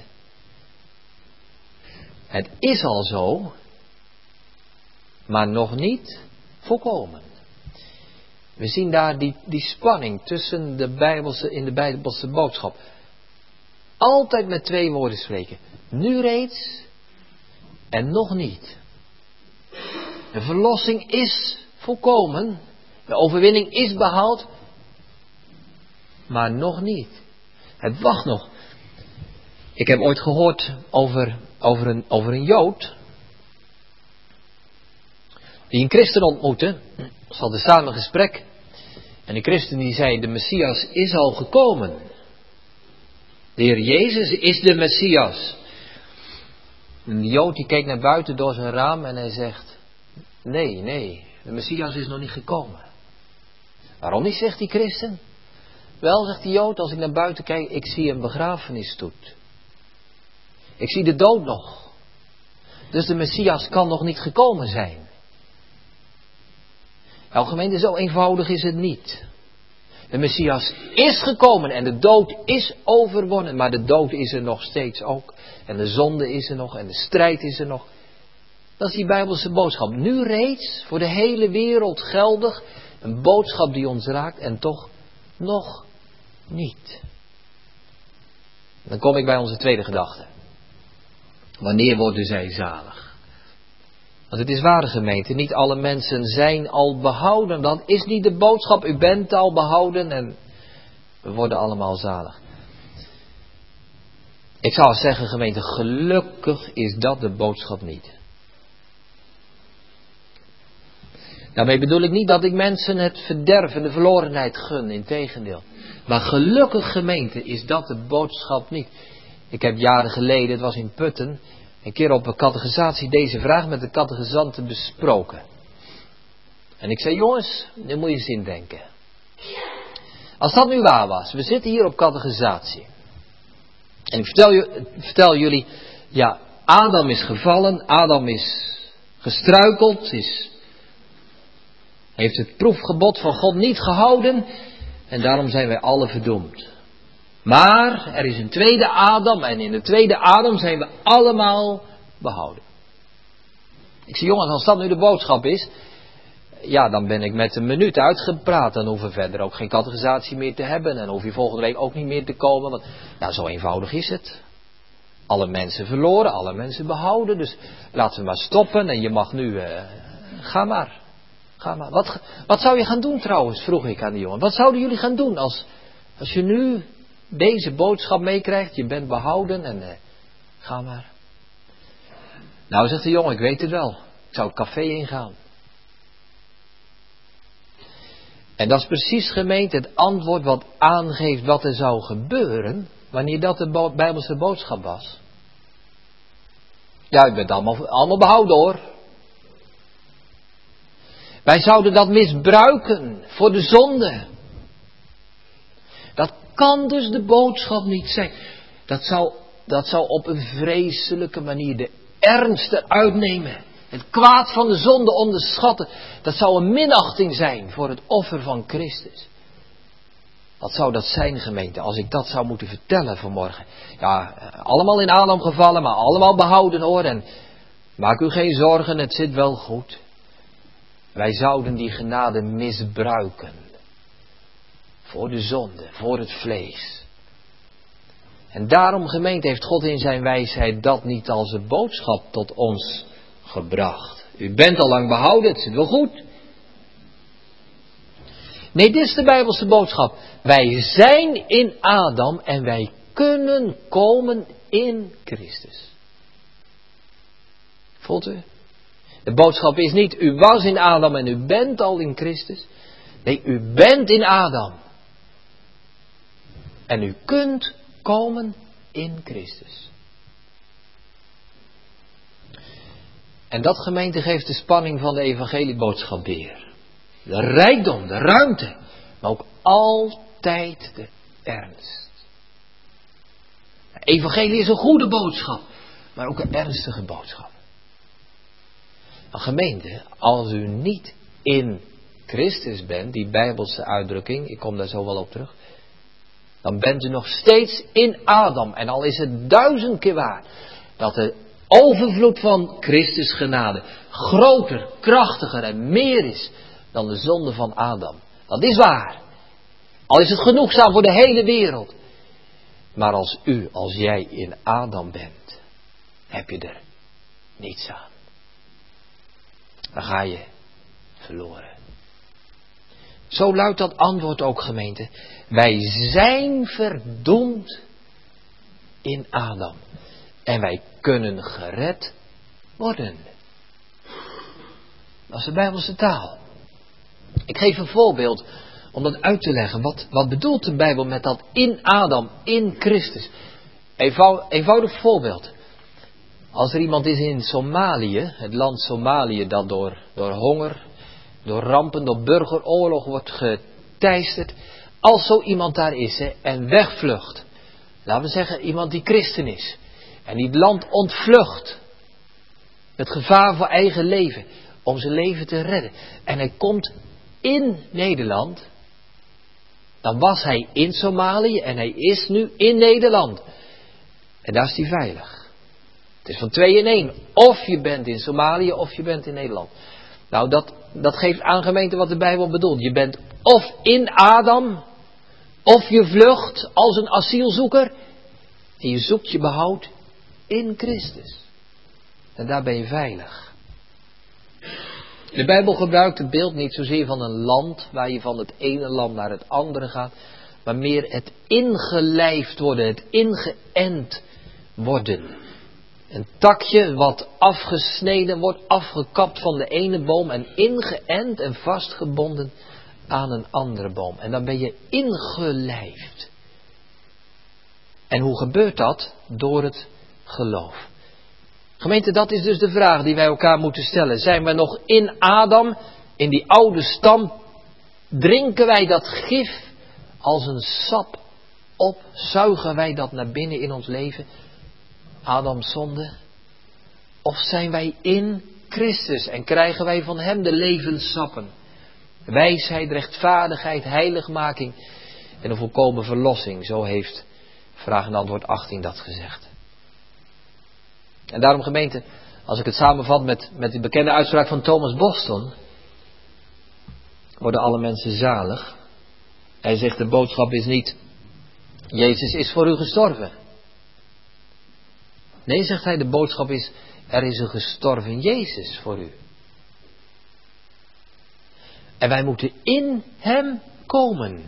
het is al zo, maar nog niet volkomen. We zien daar die, die spanning tussen de Bijbelse, in de Bijbelse boodschap. Altijd met twee woorden spreken. Nu reeds en nog niet. De verlossing is volkomen. De overwinning is behaald. Maar nog niet. Het wacht nog. Ik heb ooit gehoord over, over, een, over een Jood. Die een christen ontmoette. Ze hadden samen een gesprek. En de christen die zei, de Messias is al gekomen. De Heer Jezus is de Messias. En de Jood die keek naar buiten door zijn raam en hij zegt, nee, nee, de Messias is nog niet gekomen. Waarom niet, zegt die christen? Wel, zegt die Jood, als ik naar buiten kijk, ik zie een begrafenisstoet. Ik zie de dood nog. Dus de Messias kan nog niet gekomen zijn. Nou, gemeente, zo eenvoudig is het niet. De Messias is gekomen en de dood is overwonnen. Maar de dood is er nog steeds ook. En de zonde is er nog en de strijd is er nog. Dat is die Bijbelse boodschap. Nu reeds voor de hele wereld geldig. Een boodschap die ons raakt en toch nog niet. Dan kom ik bij onze tweede gedachte. Wanneer worden zij zalig? Want het is waar, gemeente, niet alle mensen zijn al behouden. Dat is niet de boodschap, u bent al behouden en we worden allemaal zalig. Ik zou zeggen, gemeente, gelukkig is dat de boodschap niet. Daarmee bedoel ik niet dat ik mensen het verderf en de verlorenheid gun, integendeel. Maar gelukkig, gemeente, is dat de boodschap niet. Ik heb jaren geleden, het was in Putten, een keer op een catechisatie deze vraag met de catechizanten besproken. En ik zei, jongens, nu moet je eens indenken. Als dat nu waar was, we zitten hier op catechisatie. En ik vertel, je, vertel jullie, ja, Adam is gevallen, Adam is gestruikeld, is, heeft het proefgebod van God niet gehouden en daarom zijn wij alle verdoemd. Maar er is een tweede Adam en in de tweede Adam zijn we allemaal behouden. Ik zeg, jongens, als dat nu de boodschap is, ja, dan ben ik met een minuut uitgepraat. Dan hoeven we verder ook geen catechisatie meer te hebben. En hoef je volgende week ook niet meer te komen. Want ja, zo eenvoudig is het. Alle mensen verloren, alle mensen behouden. Dus laten we maar stoppen. En je mag nu, uh, ga maar. Ga maar. Wat, wat zou je gaan doen trouwens, vroeg ik aan die jongen. Wat zouden jullie gaan doen als, als je nu deze boodschap meekrijgt. Je bent behouden en uh, ga maar. Nou, zegt de jongen, ik weet het wel. Ik zou het café ingaan. En dat is precies, gemeente, het antwoord wat aangeeft wat er zou gebeuren wanneer dat de bo- Bijbelse boodschap was. Ja, u bent allemaal, allemaal behouden hoor. Wij zouden dat misbruiken voor de zonde. Dat kan dus de boodschap niet zijn. Dat zou, dat zou op een vreselijke manier de ernst eruit nemen. Het kwaad van de zonde onderschatten. Dat zou een minachting zijn voor het offer van Christus. Wat zou dat zijn, gemeente, als ik dat zou moeten vertellen vanmorgen? Ja, allemaal in Adam gevallen, maar allemaal behouden hoor. En maak u geen zorgen, het zit wel goed. Wij zouden die genade misbruiken. Voor de zonde, voor het vlees. En daarom, gemeente, heeft God in zijn wijsheid dat niet als een boodschap tot ons gebracht. U bent al lang behouden, het zit wel goed. Nee, dit is de Bijbelse boodschap. Wij zijn in Adam en wij kunnen komen in Christus. Voelt u? De boodschap is niet, u was in Adam en u bent al in Christus. Nee, u bent in Adam. En u kunt komen in Christus. En dat, gemeente, geeft de spanning van de evangelieboodschap weer. De rijkdom, de ruimte, maar ook altijd de ernst. De evangelie is een goede boodschap, maar ook een ernstige boodschap. Een gemeente, als u niet in Christus bent, die Bijbelse uitdrukking, ik kom daar zo wel op terug, dan bent u nog steeds in Adam. En al is het duizend keer waar dat de overvloed van Christus genade groter, krachtiger en meer is dan de zonde van Adam. Dat is waar. Al is het genoegzaam voor de hele wereld. Maar als u, als jij in Adam bent, heb je er niets aan. Dan ga je verloren. Zo luidt dat antwoord ook, gemeente. Wij zijn verdoemd in Adam. En wij kunnen gered worden. Dat is de Bijbelse taal. Ik geef een voorbeeld om dat uit te leggen. Wat, wat bedoelt de Bijbel met dat in Adam, in Christus? Eenvoudig, eenvoudig voorbeeld. Als er iemand is in Somalië, het land Somalië dat door, door honger, door rampen, door burgeroorlog wordt geteisterd. Als zo iemand daar is hè, en wegvlucht. Laten we zeggen iemand die christen is. En die het land ontvlucht. Het gevaar voor eigen leven. Om zijn leven te redden. En hij komt in Nederland. Dan was hij in Somalië en hij is nu in Nederland. En daar is hij veilig. Het is van twee in één. Of je bent in Somalië of je bent in Nederland. Nou, dat, dat geeft aan, gemeente, wat de Bijbel bedoelt. Je bent of in Adam, of je vlucht als een asielzoeker. En je zoekt je behoud in Christus. En daar ben je veilig. De Bijbel gebruikt het beeld niet zozeer van een land, waar je van het ene land naar het andere gaat. Maar meer het ingelijfd worden, het ingeënt worden. Een takje wat afgesneden wordt, afgekapt van de ene boom en ingeënt en vastgebonden aan een andere boom. En dan ben je ingelijfd. En hoe gebeurt dat? Door het geloof. Gemeente, dat is dus de vraag die wij elkaar moeten stellen. Zijn we nog in Adam, in die oude stam? Drinken wij dat gif als een sap op? Zuigen wij dat naar binnen in ons leven? Adams zonde? Of zijn wij in Christus en krijgen wij van hem de levenssappen? Wijsheid, rechtvaardigheid, heiligmaking en een volkomen verlossing. Zo heeft vraag en antwoord achttien dat gezegd. En daarom, gemeente, als ik het samenvat met, met die bekende uitspraak van Thomas Boston. worden alle mensen zalig. Hij zegt, de boodschap is niet, Jezus is voor u gestorven. Nee, zegt hij, de boodschap is, er is een gestorven Jezus voor u. En wij moeten in hem komen.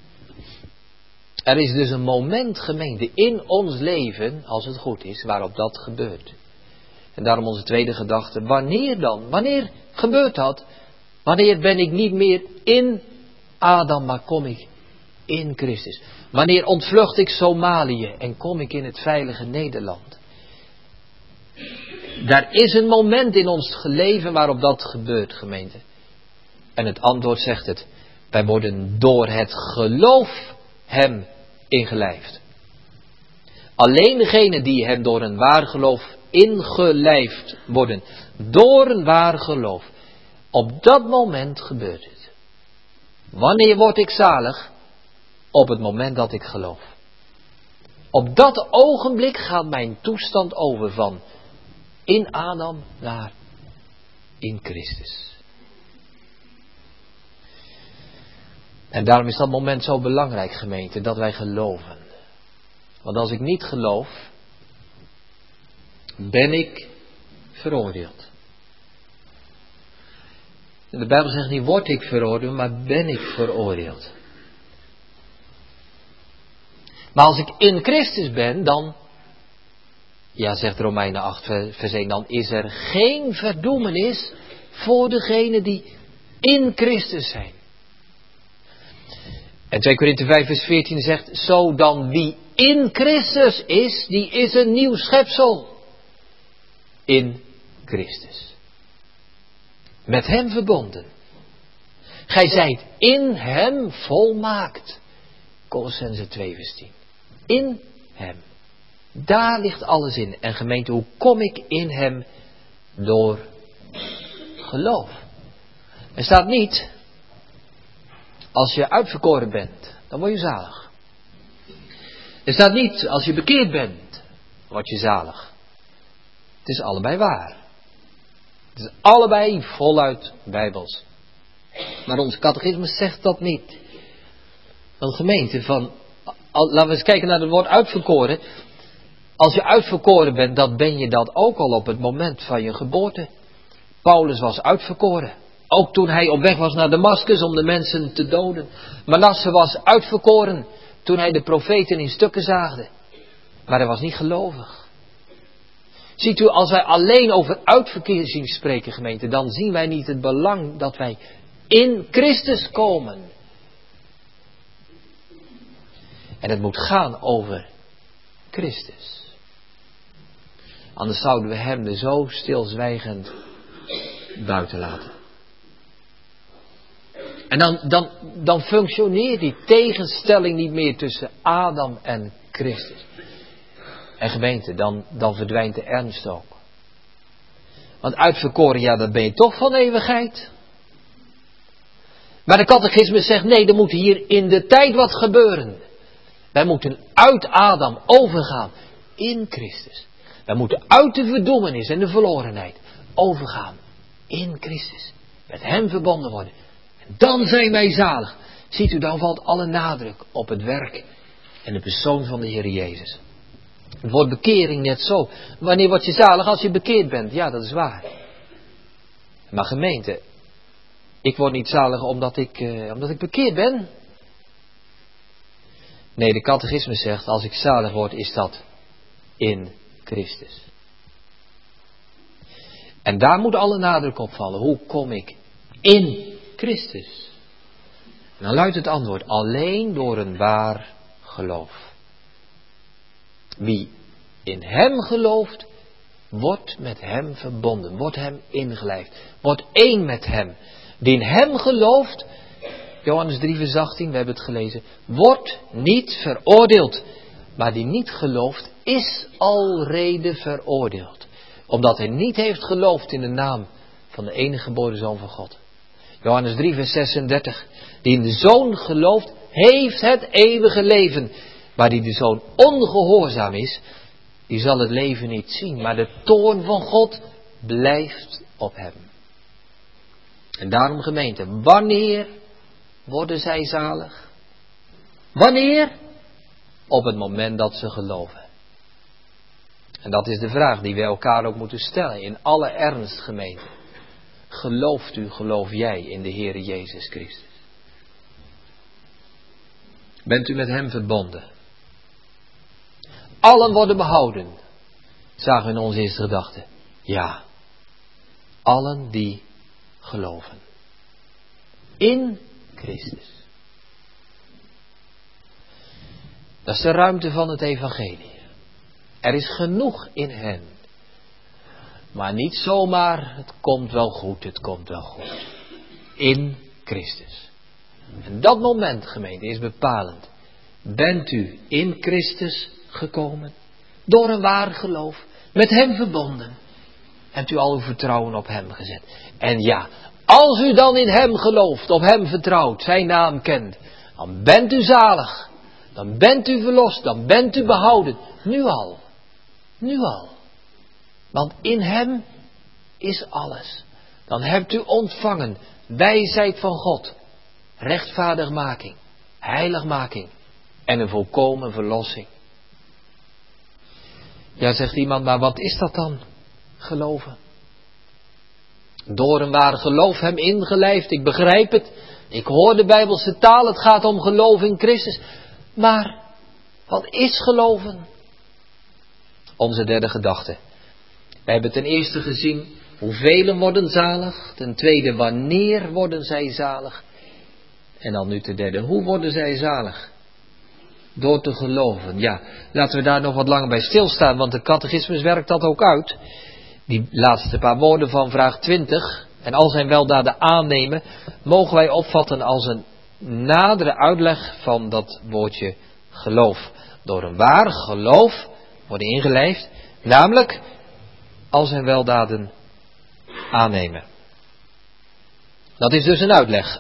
Er is dus een moment, gemeente, in ons leven, als het goed is, waarop dat gebeurt. En daarom onze tweede gedachte, wanneer dan? Wanneer gebeurt dat? Wanneer ben ik niet meer in Adam, maar kom ik in Christus? Wanneer ontvlucht ik Somalië en kom ik in het veilige Nederland? Daar is een moment in ons leven waarop dat gebeurt, gemeente. En het antwoord zegt het. Wij worden door het geloof hem ingelijfd. Alleen degenen die hem door een waar geloof ingelijfd worden. Door een waar geloof. Op dat moment gebeurt het. Wanneer word ik zalig? Op het moment dat ik geloof. Op dat ogenblik gaat mijn toestand over van in Adam naar in Christus. En daarom is dat moment zo belangrijk, gemeente, dat wij geloven. Want als ik niet geloof, ben ik veroordeeld. En de Bijbel zegt niet word ik veroordeeld, maar ben ik veroordeeld. Maar als ik in Christus ben, dan, ja, zegt Romeinen acht vers één, dan is er geen verdoemenis voor degenen die in Christus zijn. En twee Korinthe vijf vers veertien zegt, zo dan wie in Christus is, die is een nieuw schepsel. In Christus. Met hem verbonden. Gij zijt in hem volmaakt. Kolossenzen twee vers tien. In hem. Daar ligt alles in. En gemeente, hoe kom ik in hem? Door geloof. Er staat niet, als je uitverkoren bent, dan word je zalig. Er staat niet, als je bekeerd bent, word je zalig. Het is allebei waar. Het is allebei voluit bijbels. Maar ons catechismus zegt dat niet. Want gemeente, van, al, laten we eens kijken naar het woord uitverkoren. Als je uitverkoren bent, dan ben je dat ook al op het moment van je geboorte. Paulus was uitverkoren. Ook toen hij op weg was naar Damascus om de mensen te doden. Manasse was uitverkoren toen hij de profeten in stukken zaagde. Maar hij was niet gelovig. Ziet u, als wij alleen over uitverkiezing spreken, gemeente, dan zien wij niet het belang dat wij in Christus komen. En het moet gaan over Christus. Anders zouden we hem er zo stilzwijgend buiten laten. En dan, dan, dan functioneert die tegenstelling niet meer tussen Adam en Christus. En gemeente, dan, dan verdwijnt de ernst ook. Want uitverkoren, ja, dat ben je toch van eeuwigheid. Maar de catechismus zegt, nee, er moet hier in de tijd wat gebeuren. Wij moeten uit Adam overgaan in Christus. Wij moeten uit de verdoemenis en de verlorenheid overgaan in Christus. Met hem verbonden worden. En dan zijn wij zalig. Ziet u, dan valt alle nadruk op het werk en de persoon van de Heer Jezus. Het woord bekering net zo. Wanneer word je zalig? Als je bekeerd bent. Ja, dat is waar. Maar gemeente, ik word niet zalig omdat ik, eh, omdat ik bekeerd ben. Nee, de catechismus zegt, als ik zalig word, is dat in Christus. En daar moet alle nadruk op vallen. Hoe kom ik in Christus? En dan luidt het antwoord, alleen door een waar geloof. Wie in hem gelooft, wordt met hem verbonden, wordt hem ingelijfd, wordt één met hem. Die in hem gelooft, Johannes drie vers achttien, we hebben het gelezen, wordt niet veroordeeld. Maar die niet gelooft, is alrede veroordeeld. Omdat hij niet heeft geloofd in de naam van de enige geboren Zoon van God. Johannes drie vers zesendertig, die in de Zoon gelooft, heeft het eeuwige leven. Maar die de Zoon ongehoorzaam is, die zal het leven niet zien. Maar de toorn van God blijft op hem. En daarom gemeente, wanneer worden zij zalig? Wanneer? Op het moment dat ze geloven. En dat is de vraag die we elkaar ook moeten stellen in alle ernst, gemeente. Gelooft u, geloof jij in de Heere Jezus Christus? Bent u met hem verbonden? Allen worden behouden, zagen we in onze eerste gedachte. Ja, allen die geloven. In Christus. Dat is de ruimte van het evangelie. Er is genoeg in hen. Maar niet zomaar, het komt wel goed, het komt wel goed. In Christus. En dat moment, gemeente, is bepalend. Bent u in Christus gekomen? Door een waar geloof. Met hem verbonden. Hebt u al uw vertrouwen op hem gezet. En ja, als u dan in hem gelooft, op hem vertrouwt, zijn naam kent. Dan bent u zalig. Dan bent u verlost. Dan bent u behouden. Nu al. Nu al. Want in hem is alles. Dan hebt u ontvangen wijsheid van God. Rechtvaardigmaking. Heiligmaking. En een volkomen verlossing. Ja, zegt iemand, maar wat is dat dan? Geloven. Door een waar geloof hem ingelijfd. Ik begrijp het. Ik hoor de Bijbelse taal. Het gaat om geloof in Christus. Maar wat is geloven? Onze derde gedachte. We hebben ten eerste gezien hoeveel worden zalig. Ten tweede, wanneer worden zij zalig. En dan nu ten derde, hoe worden zij zalig? Door te geloven. Ja, laten we daar nog wat langer bij stilstaan. Want de catechismus werkt dat ook uit. Die laatste paar woorden van vraag twintig. En al zijn weldaden aannemen. Mogen wij opvatten als een nadere uitleg van dat woordje geloof. Door een waar geloof worden ingelijfd. Namelijk al zijn weldaden aannemen. Dat is dus een uitleg.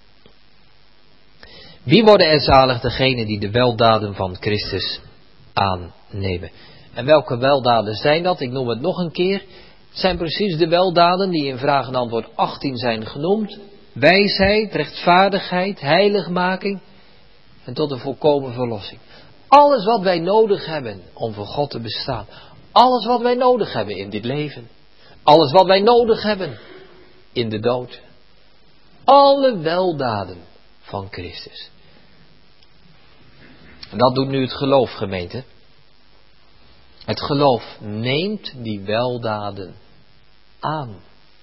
Wie worden er zalig? Degenen die de weldaden van Christus aannemen. En welke weldaden zijn dat? Ik noem het nog een keer. Het zijn precies de weldaden die in vraag en antwoord achttien zijn genoemd. Wijsheid, rechtvaardigheid, heiligmaking en tot een volkomen verlossing. Alles wat wij nodig hebben om voor God te bestaan. Alles wat wij nodig hebben in dit leven. Alles wat wij nodig hebben in de dood. Alle weldaden van Christus. En dat doet nu het geloof, gemeente. Het geloof neemt die weldaden aan.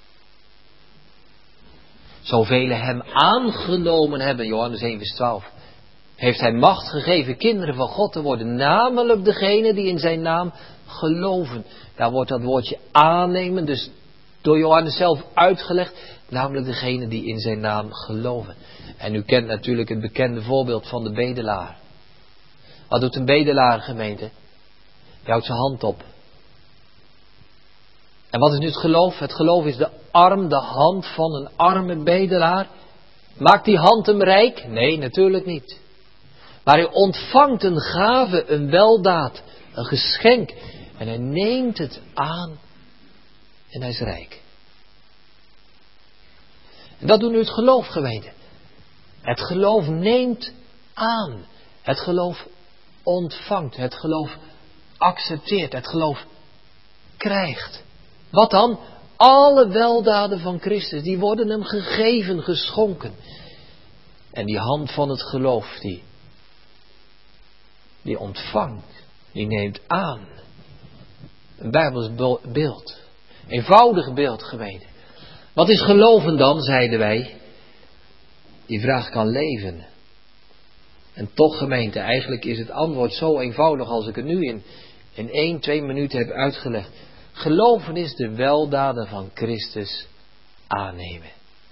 Zoveel hem aangenomen hebben, Johannes één vers twaalf. Heeft hij macht gegeven kinderen van God te worden. Namelijk degene die in zijn naam geloven. Daar wordt dat woordje aannemen dus door Johannes zelf uitgelegd. Namelijk degene die in zijn naam geloven. En u kent natuurlijk het bekende voorbeeld van de bedelaar. Wat doet een bedelaar, gemeente? Hij houdt zijn hand op. En wat is nu het geloof? Het geloof is de arm, de hand van een arme bedelaar. Maakt die hand hem rijk? Nee, natuurlijk niet. Maar hij ontvangt een gave, een weldaad, een geschenk. En hij neemt het aan. En hij is rijk. En dat doet nu het geloof, gemeente. Het geloof neemt aan. Het geloof ontvangt. Het geloof accepteert. Het geloof krijgt. Wat dan? Alle weldaden van Christus. Die worden hem gegeven, geschonken. En die hand van het geloof, die, die ontvangt. Die neemt aan. Een Bijbels beeld. Eenvoudig beeld, gemeente. Wat is geloven dan, zeiden wij? Die vraag kan leven. En toch, gemeente, eigenlijk is het antwoord zo eenvoudig als ik het nu in, in één, twee minuten heb uitgelegd. Geloven is de weldaden van Christus aannemen.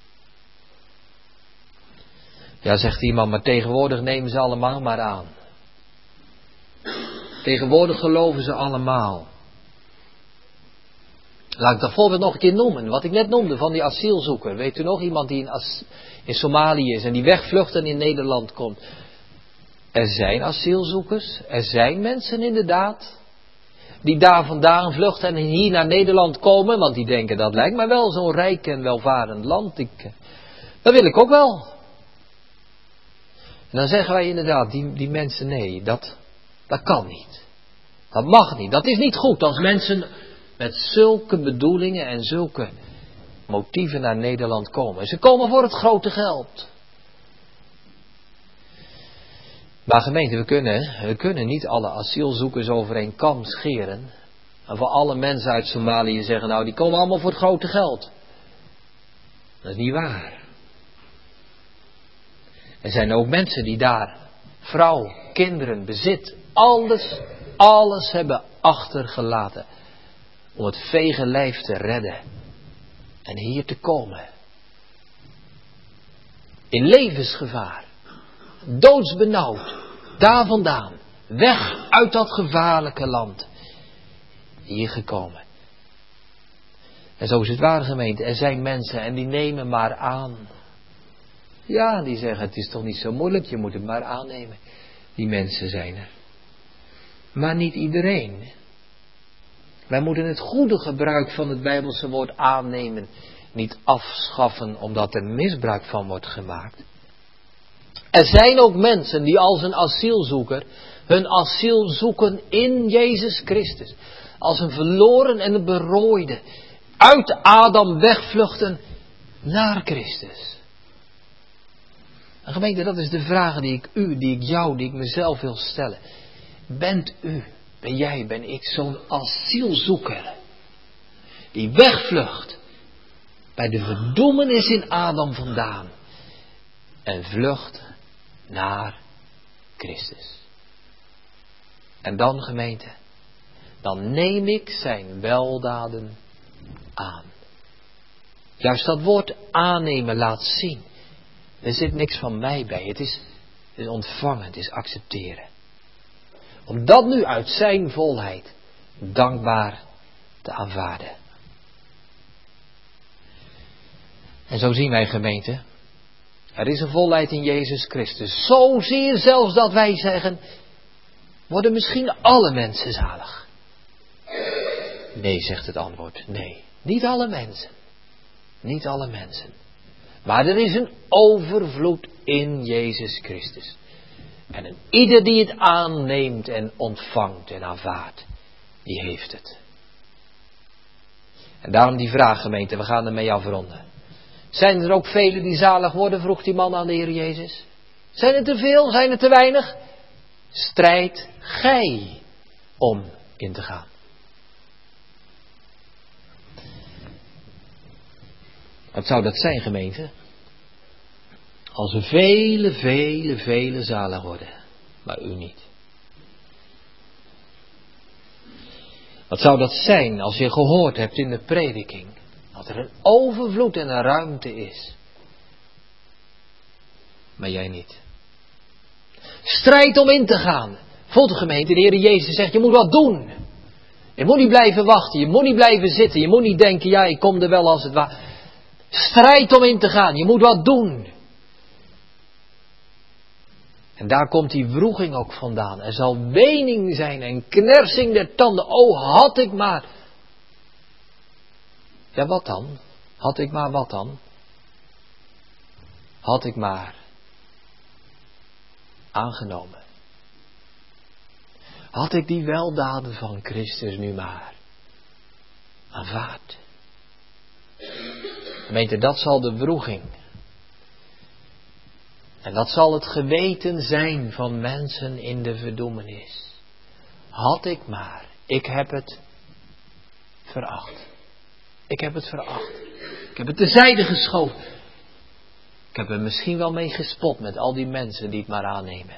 Ja, zegt iemand, maar tegenwoordig nemen ze allemaal maar aan. Tegenwoordig geloven ze allemaal. Laat ik dat voorbeeld nog een keer noemen. Wat ik net noemde van die asielzoeker. Weet u nog, iemand die in, As- in Somalië is en die wegvlucht en in Nederland komt. Er zijn asielzoekers. Er zijn mensen inderdaad. die daar vandaan vluchten en hier naar Nederland komen, want die denken dat lijkt mij wel zo'n rijk en welvarend land. Ik, dat wil ik ook wel. En dan zeggen wij inderdaad, die, die mensen, nee, dat, dat kan niet. Dat mag niet. Dat is niet goed als mensen met zulke bedoelingen en zulke motieven naar Nederland komen. Ze komen voor het grote geld. Maar gemeente, we kunnen, we kunnen niet alle asielzoekers over één kam scheren. En voor alle mensen uit Somalië zeggen, nou die komen allemaal voor het grote geld. Dat is niet waar. Er zijn ook mensen die daar vrouw, kinderen, bezit, alles, alles hebben achtergelaten. Om het vege lijf te redden. En hier te komen. In levensgevaar. Doodsbenauwd. Daar vandaan. Weg uit dat gevaarlijke land. Hier gekomen. En zo is het waar, gemeente. Er zijn mensen en die nemen maar aan. Ja, die zeggen het is toch niet zo moeilijk. Je moet het maar aannemen. Die mensen zijn er. Maar niet iedereen. Wij moeten het goede gebruik van het Bijbelse woord aannemen. Niet afschaffen omdat er misbruik van wordt gemaakt. Er zijn ook mensen die als een asielzoeker hun asiel zoeken in Jezus Christus. Als een verloren en een berooide. Uit Adam wegvluchten naar Christus. En gemeente, dat is de vraag die ik u, die ik jou, die ik mezelf wil stellen. Bent u, ben jij, ben ik zo'n asielzoeker. Die wegvlucht. Bij de verdoemenis in Adam vandaan. En vlucht naar Christus. En dan, gemeente, dan neem ik zijn weldaden aan. Juist dat woord aannemen laat zien. Er zit niks van mij bij. Het is, het is ontvangen, het is accepteren. Om dat nu uit zijn volheid dankbaar te aanvaarden. En zo zien wij, gemeente, er is een volheid in Jezus Christus. Zozeer zelfs dat wij zeggen, worden misschien alle mensen zalig? Nee, zegt het antwoord. Nee, niet alle mensen. Niet alle mensen. Maar er is een overvloed in Jezus Christus. En een ieder die het aanneemt en ontvangt en aanvaardt, die heeft het. En daarom die vraag, gemeente, we gaan ermee afronden. Zijn er ook velen die zalig worden, vroeg die man aan de Heer Jezus. Zijn er te veel, zijn er te weinig? Strijd gij om in te gaan. Wat zou dat zijn, gemeente? Als er vele, vele, vele zalig worden, maar u niet. Wat zou dat zijn als je gehoord hebt in de prediking, dat er een overvloed en een ruimte is, maar jij niet. Strijd om in te gaan. Voelt de gemeente, de Heer Jezus zegt, je moet wat doen. Je moet niet blijven wachten, je moet niet blijven zitten, je moet niet denken, ja, ik kom er wel als het ware. Strijd om in te gaan, je moet wat doen. En daar komt die wroeging ook vandaan. Er zal wening zijn en knersing der tanden. O, had ik maar. Ja, wat dan? Had ik maar wat dan? Had ik maar aangenomen. Had ik die weldaden van Christus nu maar aanvaard. Gemeente, dat zal de wroeging. En dat zal het geweten zijn van mensen in de verdoemenis. Had ik maar. Ik heb het veracht. Ik heb het veracht. Ik heb het terzijde geschoven. Ik heb er misschien wel mee gespot met al die mensen die het maar aannemen.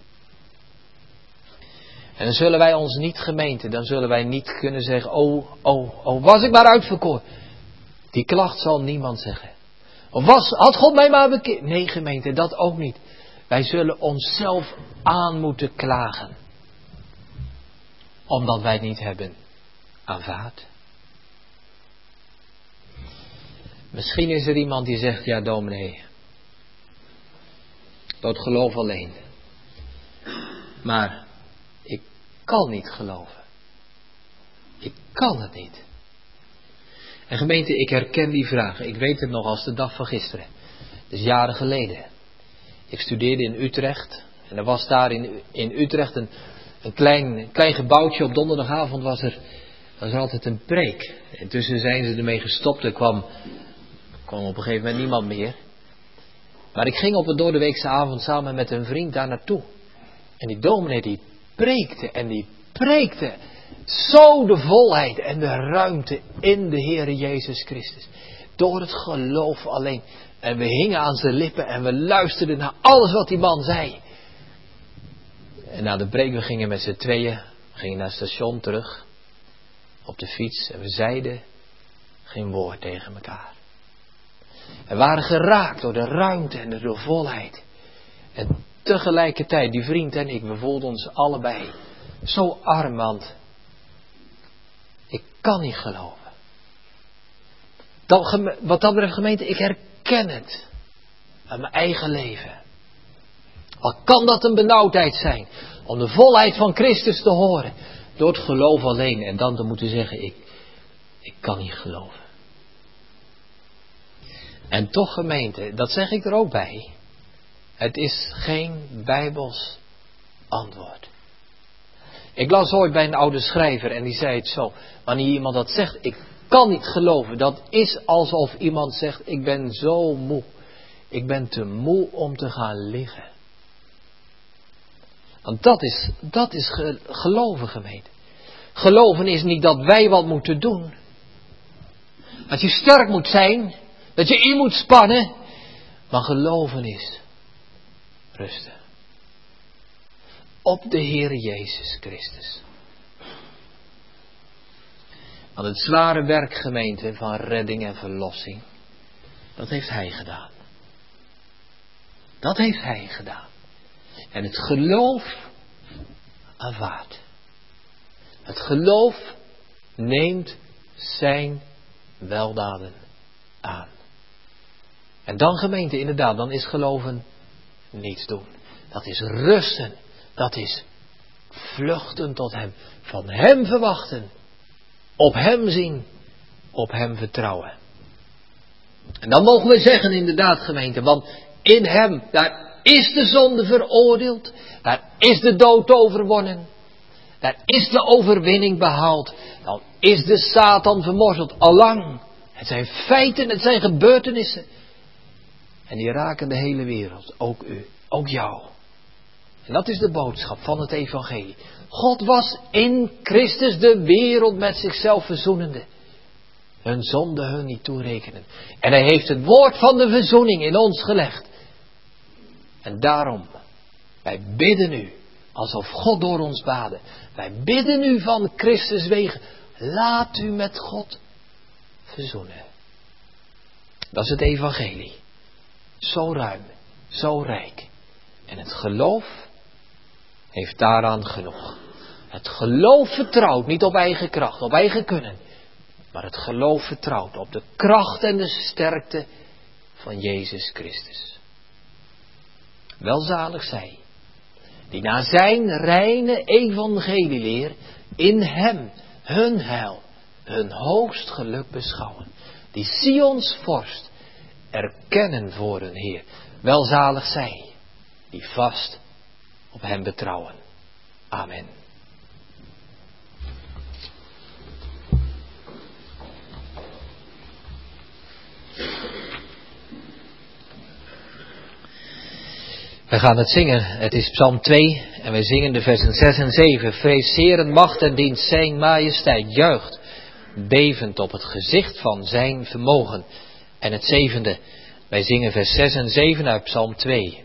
En dan zullen wij ons niet, gemeente, dan zullen wij niet kunnen zeggen, oh, oh, oh, was ik maar uitverkoren. Die klacht zal niemand zeggen. Of was, had God mij maar bekeerd? Nee, gemeente, dat ook niet. Wij zullen onszelf aan moeten klagen. Omdat wij het niet hebben aanvaard. Misschien is er iemand die zegt, ja dominee, dat geloof alleen. Maar ik kan niet geloven. Ik kan het niet. En gemeente, ik herken die vragen. Ik weet het nog als de dag van gisteren. Dus jaren geleden. Ik studeerde in Utrecht. En er was daar in, in Utrecht een, een klein, klein gebouwtje. Op donderdagavond was er, was er altijd een preek. Intussen zijn ze ermee gestopt. Er kwam, kwam op een gegeven moment niemand meer. Maar ik ging op een doordeweekse avond samen met een vriend daar naartoe. En die dominee die preekte en die preekte. Zo de volheid en de ruimte in de Heere Jezus Christus. Door het geloof alleen. En we hingen aan zijn lippen en we luisterden naar alles wat die man zei. En na de preek, we gingen met z'n tweeën, we gingen naar het station terug. Op de fiets en we zeiden geen woord tegen elkaar. We waren geraakt door de ruimte en door de volheid. En tegelijkertijd, die vriend en ik, we voelden ons allebei zo arm, want ik kan niet geloven. Dat, wat dat betreft, gemeente, ik herken het aan mijn eigen leven. Al kan dat een benauwdheid zijn om de volheid van Christus te horen, door het geloof alleen en dan te moeten zeggen, ik, ik kan niet geloven. En toch, gemeente, dat zeg ik er ook bij, het is geen Bijbels antwoord. Ik las ooit bij een oude schrijver en die zei het zo, wanneer iemand dat zegt, ik kan niet geloven, dat is alsof iemand zegt, ik ben zo moe, ik ben te moe om te gaan liggen. Want dat is, dat is ge, geloven, gemeente. Geloven is niet dat wij wat moeten doen. Dat je sterk moet zijn, dat je in moet spannen, maar geloven is rusten. Op de Heere Jezus Christus. Want het zware werk, gemeente, van redding en verlossing, dat heeft Hij gedaan. Dat heeft Hij gedaan. En het geloof aanvaardt. Het geloof neemt zijn weldaden aan. En dan, gemeente, inderdaad, dan is geloven niets doen. Dat is rusten. Dat is vluchten tot Hem. Van Hem verwachten. Op Hem zien. Op Hem vertrouwen. En dan mogen we zeggen, inderdaad, gemeente, want in Hem, daar is de zonde veroordeeld. Daar is de dood overwonnen. Daar is de overwinning behaald. Dan is de Satan vermorzeld. Allang. Het zijn feiten, het zijn gebeurtenissen. En die raken de hele wereld. Ook u, ook jou. En dat is de boodschap van het evangelie. God was in Christus de wereld met zichzelf verzoenende. Hun zonde hun niet toerekenen. En Hij heeft het woord van de verzoening in ons gelegd. En daarom, wij bidden u, alsof God door ons baden. Wij bidden u van Christus wegen. Laat u met God verzoenen. Dat is het evangelie. Zo ruim, zo rijk. En het geloof heeft daaraan genoeg. Het geloof vertrouwt niet op eigen kracht, op eigen kunnen. Maar het geloof vertrouwt op de kracht en de sterkte van Jezus Christus. Welzalig zij, die naar zijn reine evangelieleer in hem hun heil, hun hoogst geluk beschouwen. Die Sions vorst erkennen voor hun Heer. Welzalig zij, die vast op hem betrouwen. Amen. We gaan het zingen. Het is Psalm twee en wij zingen de versen zes en zeven. Vrees Heeren macht en dient zijn majesteit. Juicht, bevend op het gezicht van zijn vermogen. En het zevende. Wij zingen vers zes en zeven uit Psalm twee.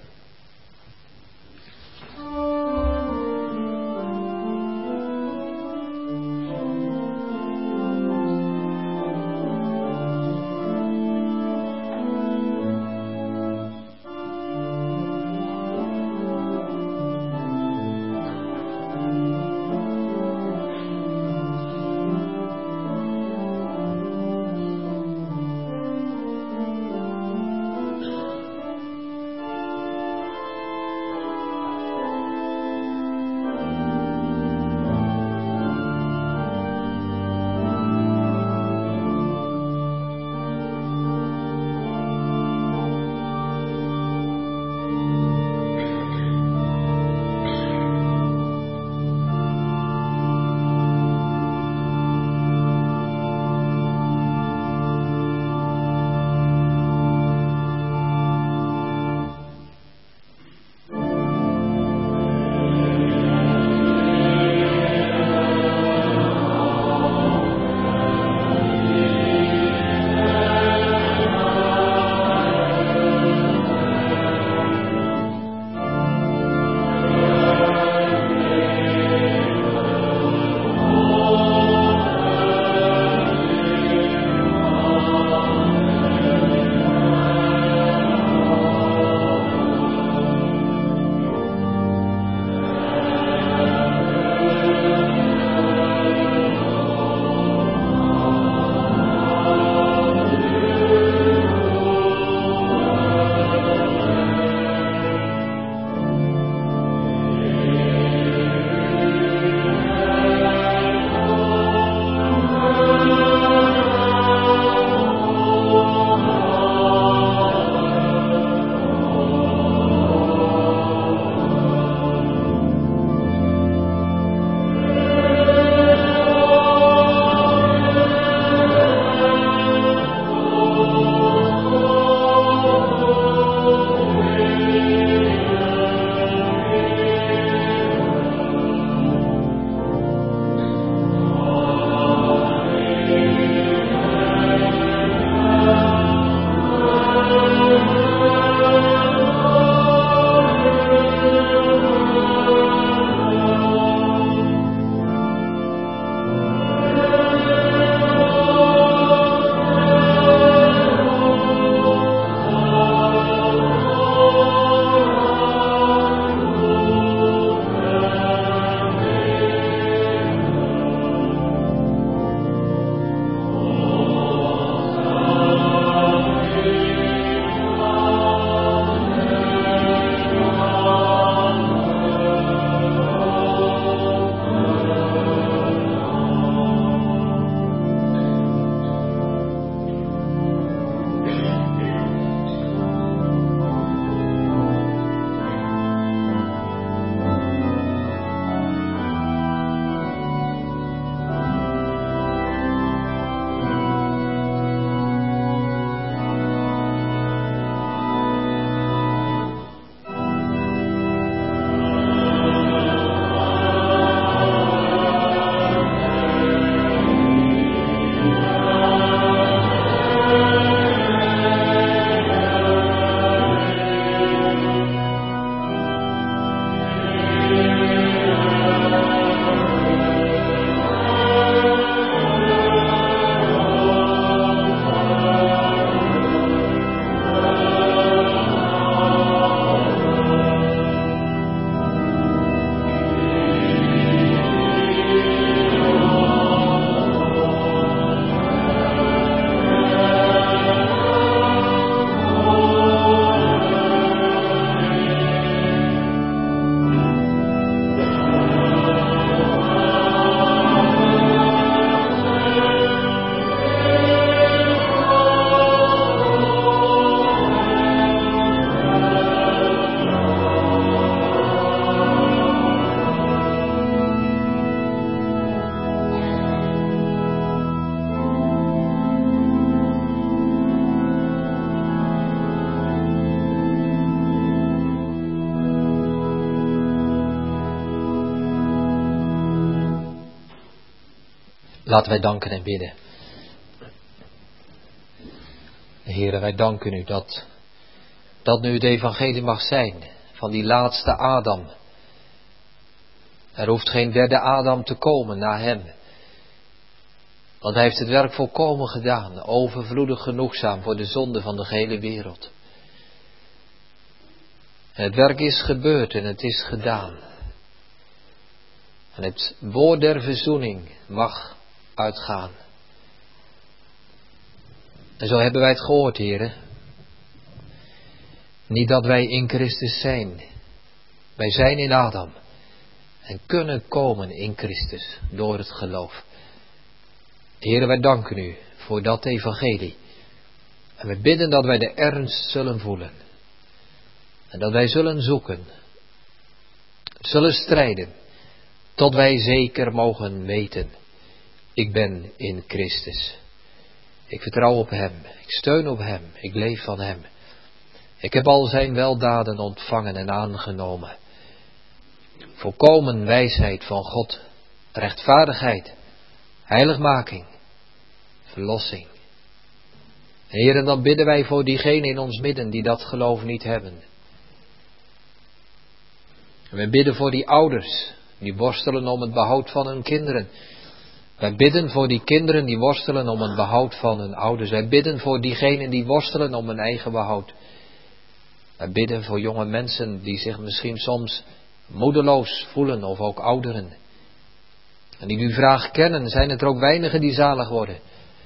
Laten wij danken en bidden. Heere, wij danken u dat dat nu het evangelie mag zijn van die laatste Adam. Er hoeft geen derde Adam te komen na hem. Want hij heeft het werk volkomen gedaan, overvloedig genoegzaam voor de zonde van de gehele wereld. En het werk is gebeurd en het is gedaan. En het woord der verzoening mag uitgaan. En zo hebben wij het gehoord, heren. Niet dat wij in Christus zijn. Wij zijn in Adam. En kunnen komen in Christus door het geloof. Heren, wij danken u voor dat evangelie. En we bidden dat wij de ernst zullen voelen. En dat wij zullen zoeken. Zullen strijden. Tot wij zeker mogen weten. Ik ben in Christus. Ik vertrouw op hem. Ik steun op hem. Ik leef van hem. Ik heb al zijn weldaden ontvangen en aangenomen. Volkomen wijsheid van God. Rechtvaardigheid. Heiligmaking. Verlossing. Heer, en dan bidden wij voor diegenen in ons midden die dat geloof niet hebben. En we bidden voor die ouders die worstelen om het behoud van hun kinderen. Wij bidden voor die kinderen die worstelen om het behoud van hun ouders. Wij bidden voor diegenen die worstelen om hun eigen behoud. Wij bidden voor jonge mensen die zich misschien soms moedeloos voelen of ook ouderen. En die uw vraag kennen, zijn het er ook weinigen die zalig worden.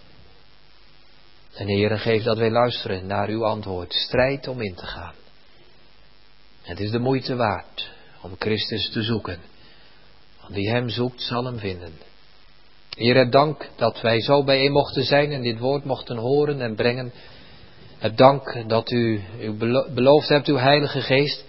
En Heere, geef dat wij luisteren naar uw antwoord. Strijd om in te gaan. Het is de moeite waard om Christus te zoeken. Want die hem zoekt zal hem vinden. Heere, dank dat wij zo bijeen mochten zijn en dit woord mochten horen en brengen. Het dank dat u, u beloofd hebt uw Heilige Geest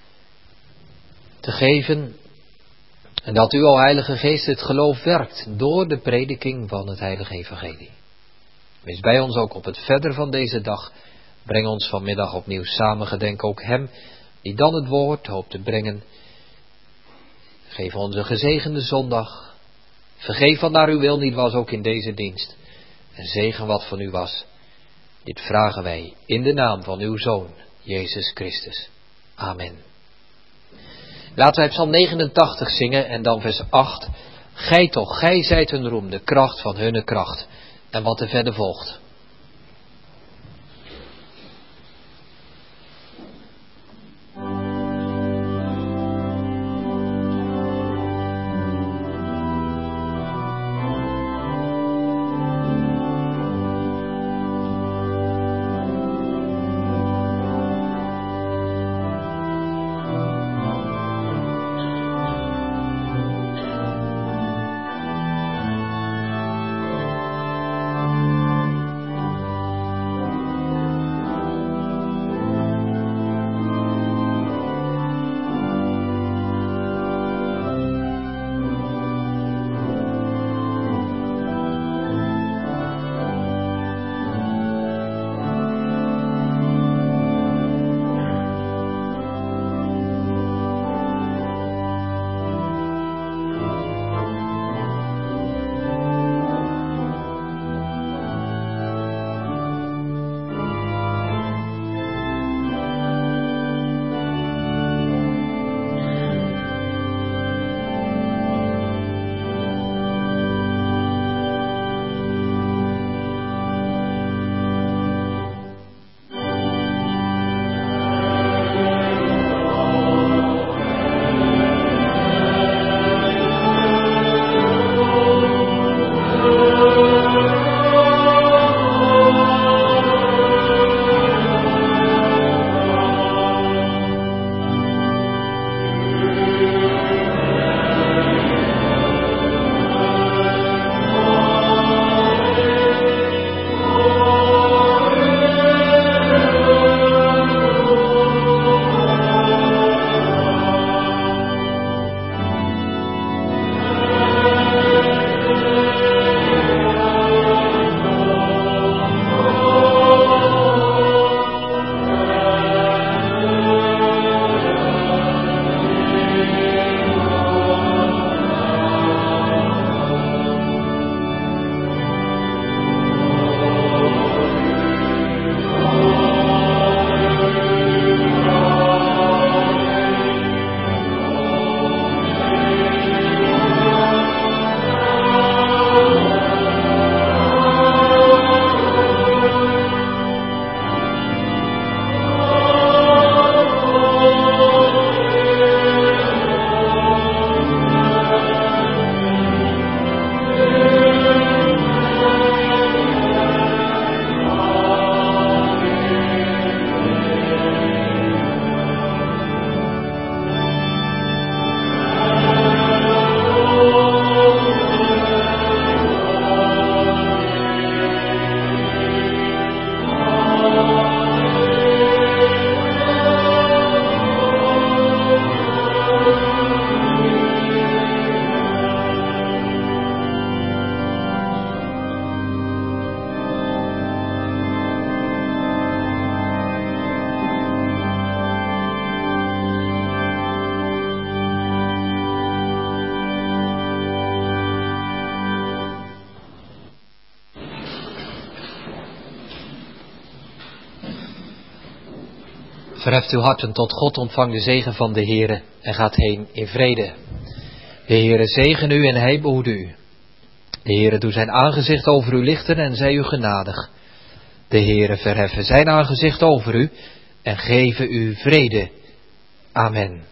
te geven. En dat u, o Heilige Geest, het geloof werkt door de prediking van het Heilige Evangelie. Wees bij ons ook op het verder van deze dag. Breng ons vanmiddag opnieuw samen. Gedenk ook hem die dan het woord hoopt te brengen. Geef ons een gezegende zondag. Vergeef wat naar uw wil niet was ook in deze dienst. En zegen wat van u was. Dit vragen wij in de naam van uw Zoon, Jezus Christus. Amen. Laten wij Psalm negenentachtig zingen en dan vers acht. Gij toch, gij zijt hun roem, de kracht van hunne kracht. En wat er verder volgt. Verheft uw harten tot God, ontvang de zegen van de Heere en gaat heen in vrede. De Heere zegen u en hij behoede u. De Heere doe zijn aangezicht over u lichten en zij u genadig. De Heere verheffen zijn aangezicht over u en geven u vrede. Amen.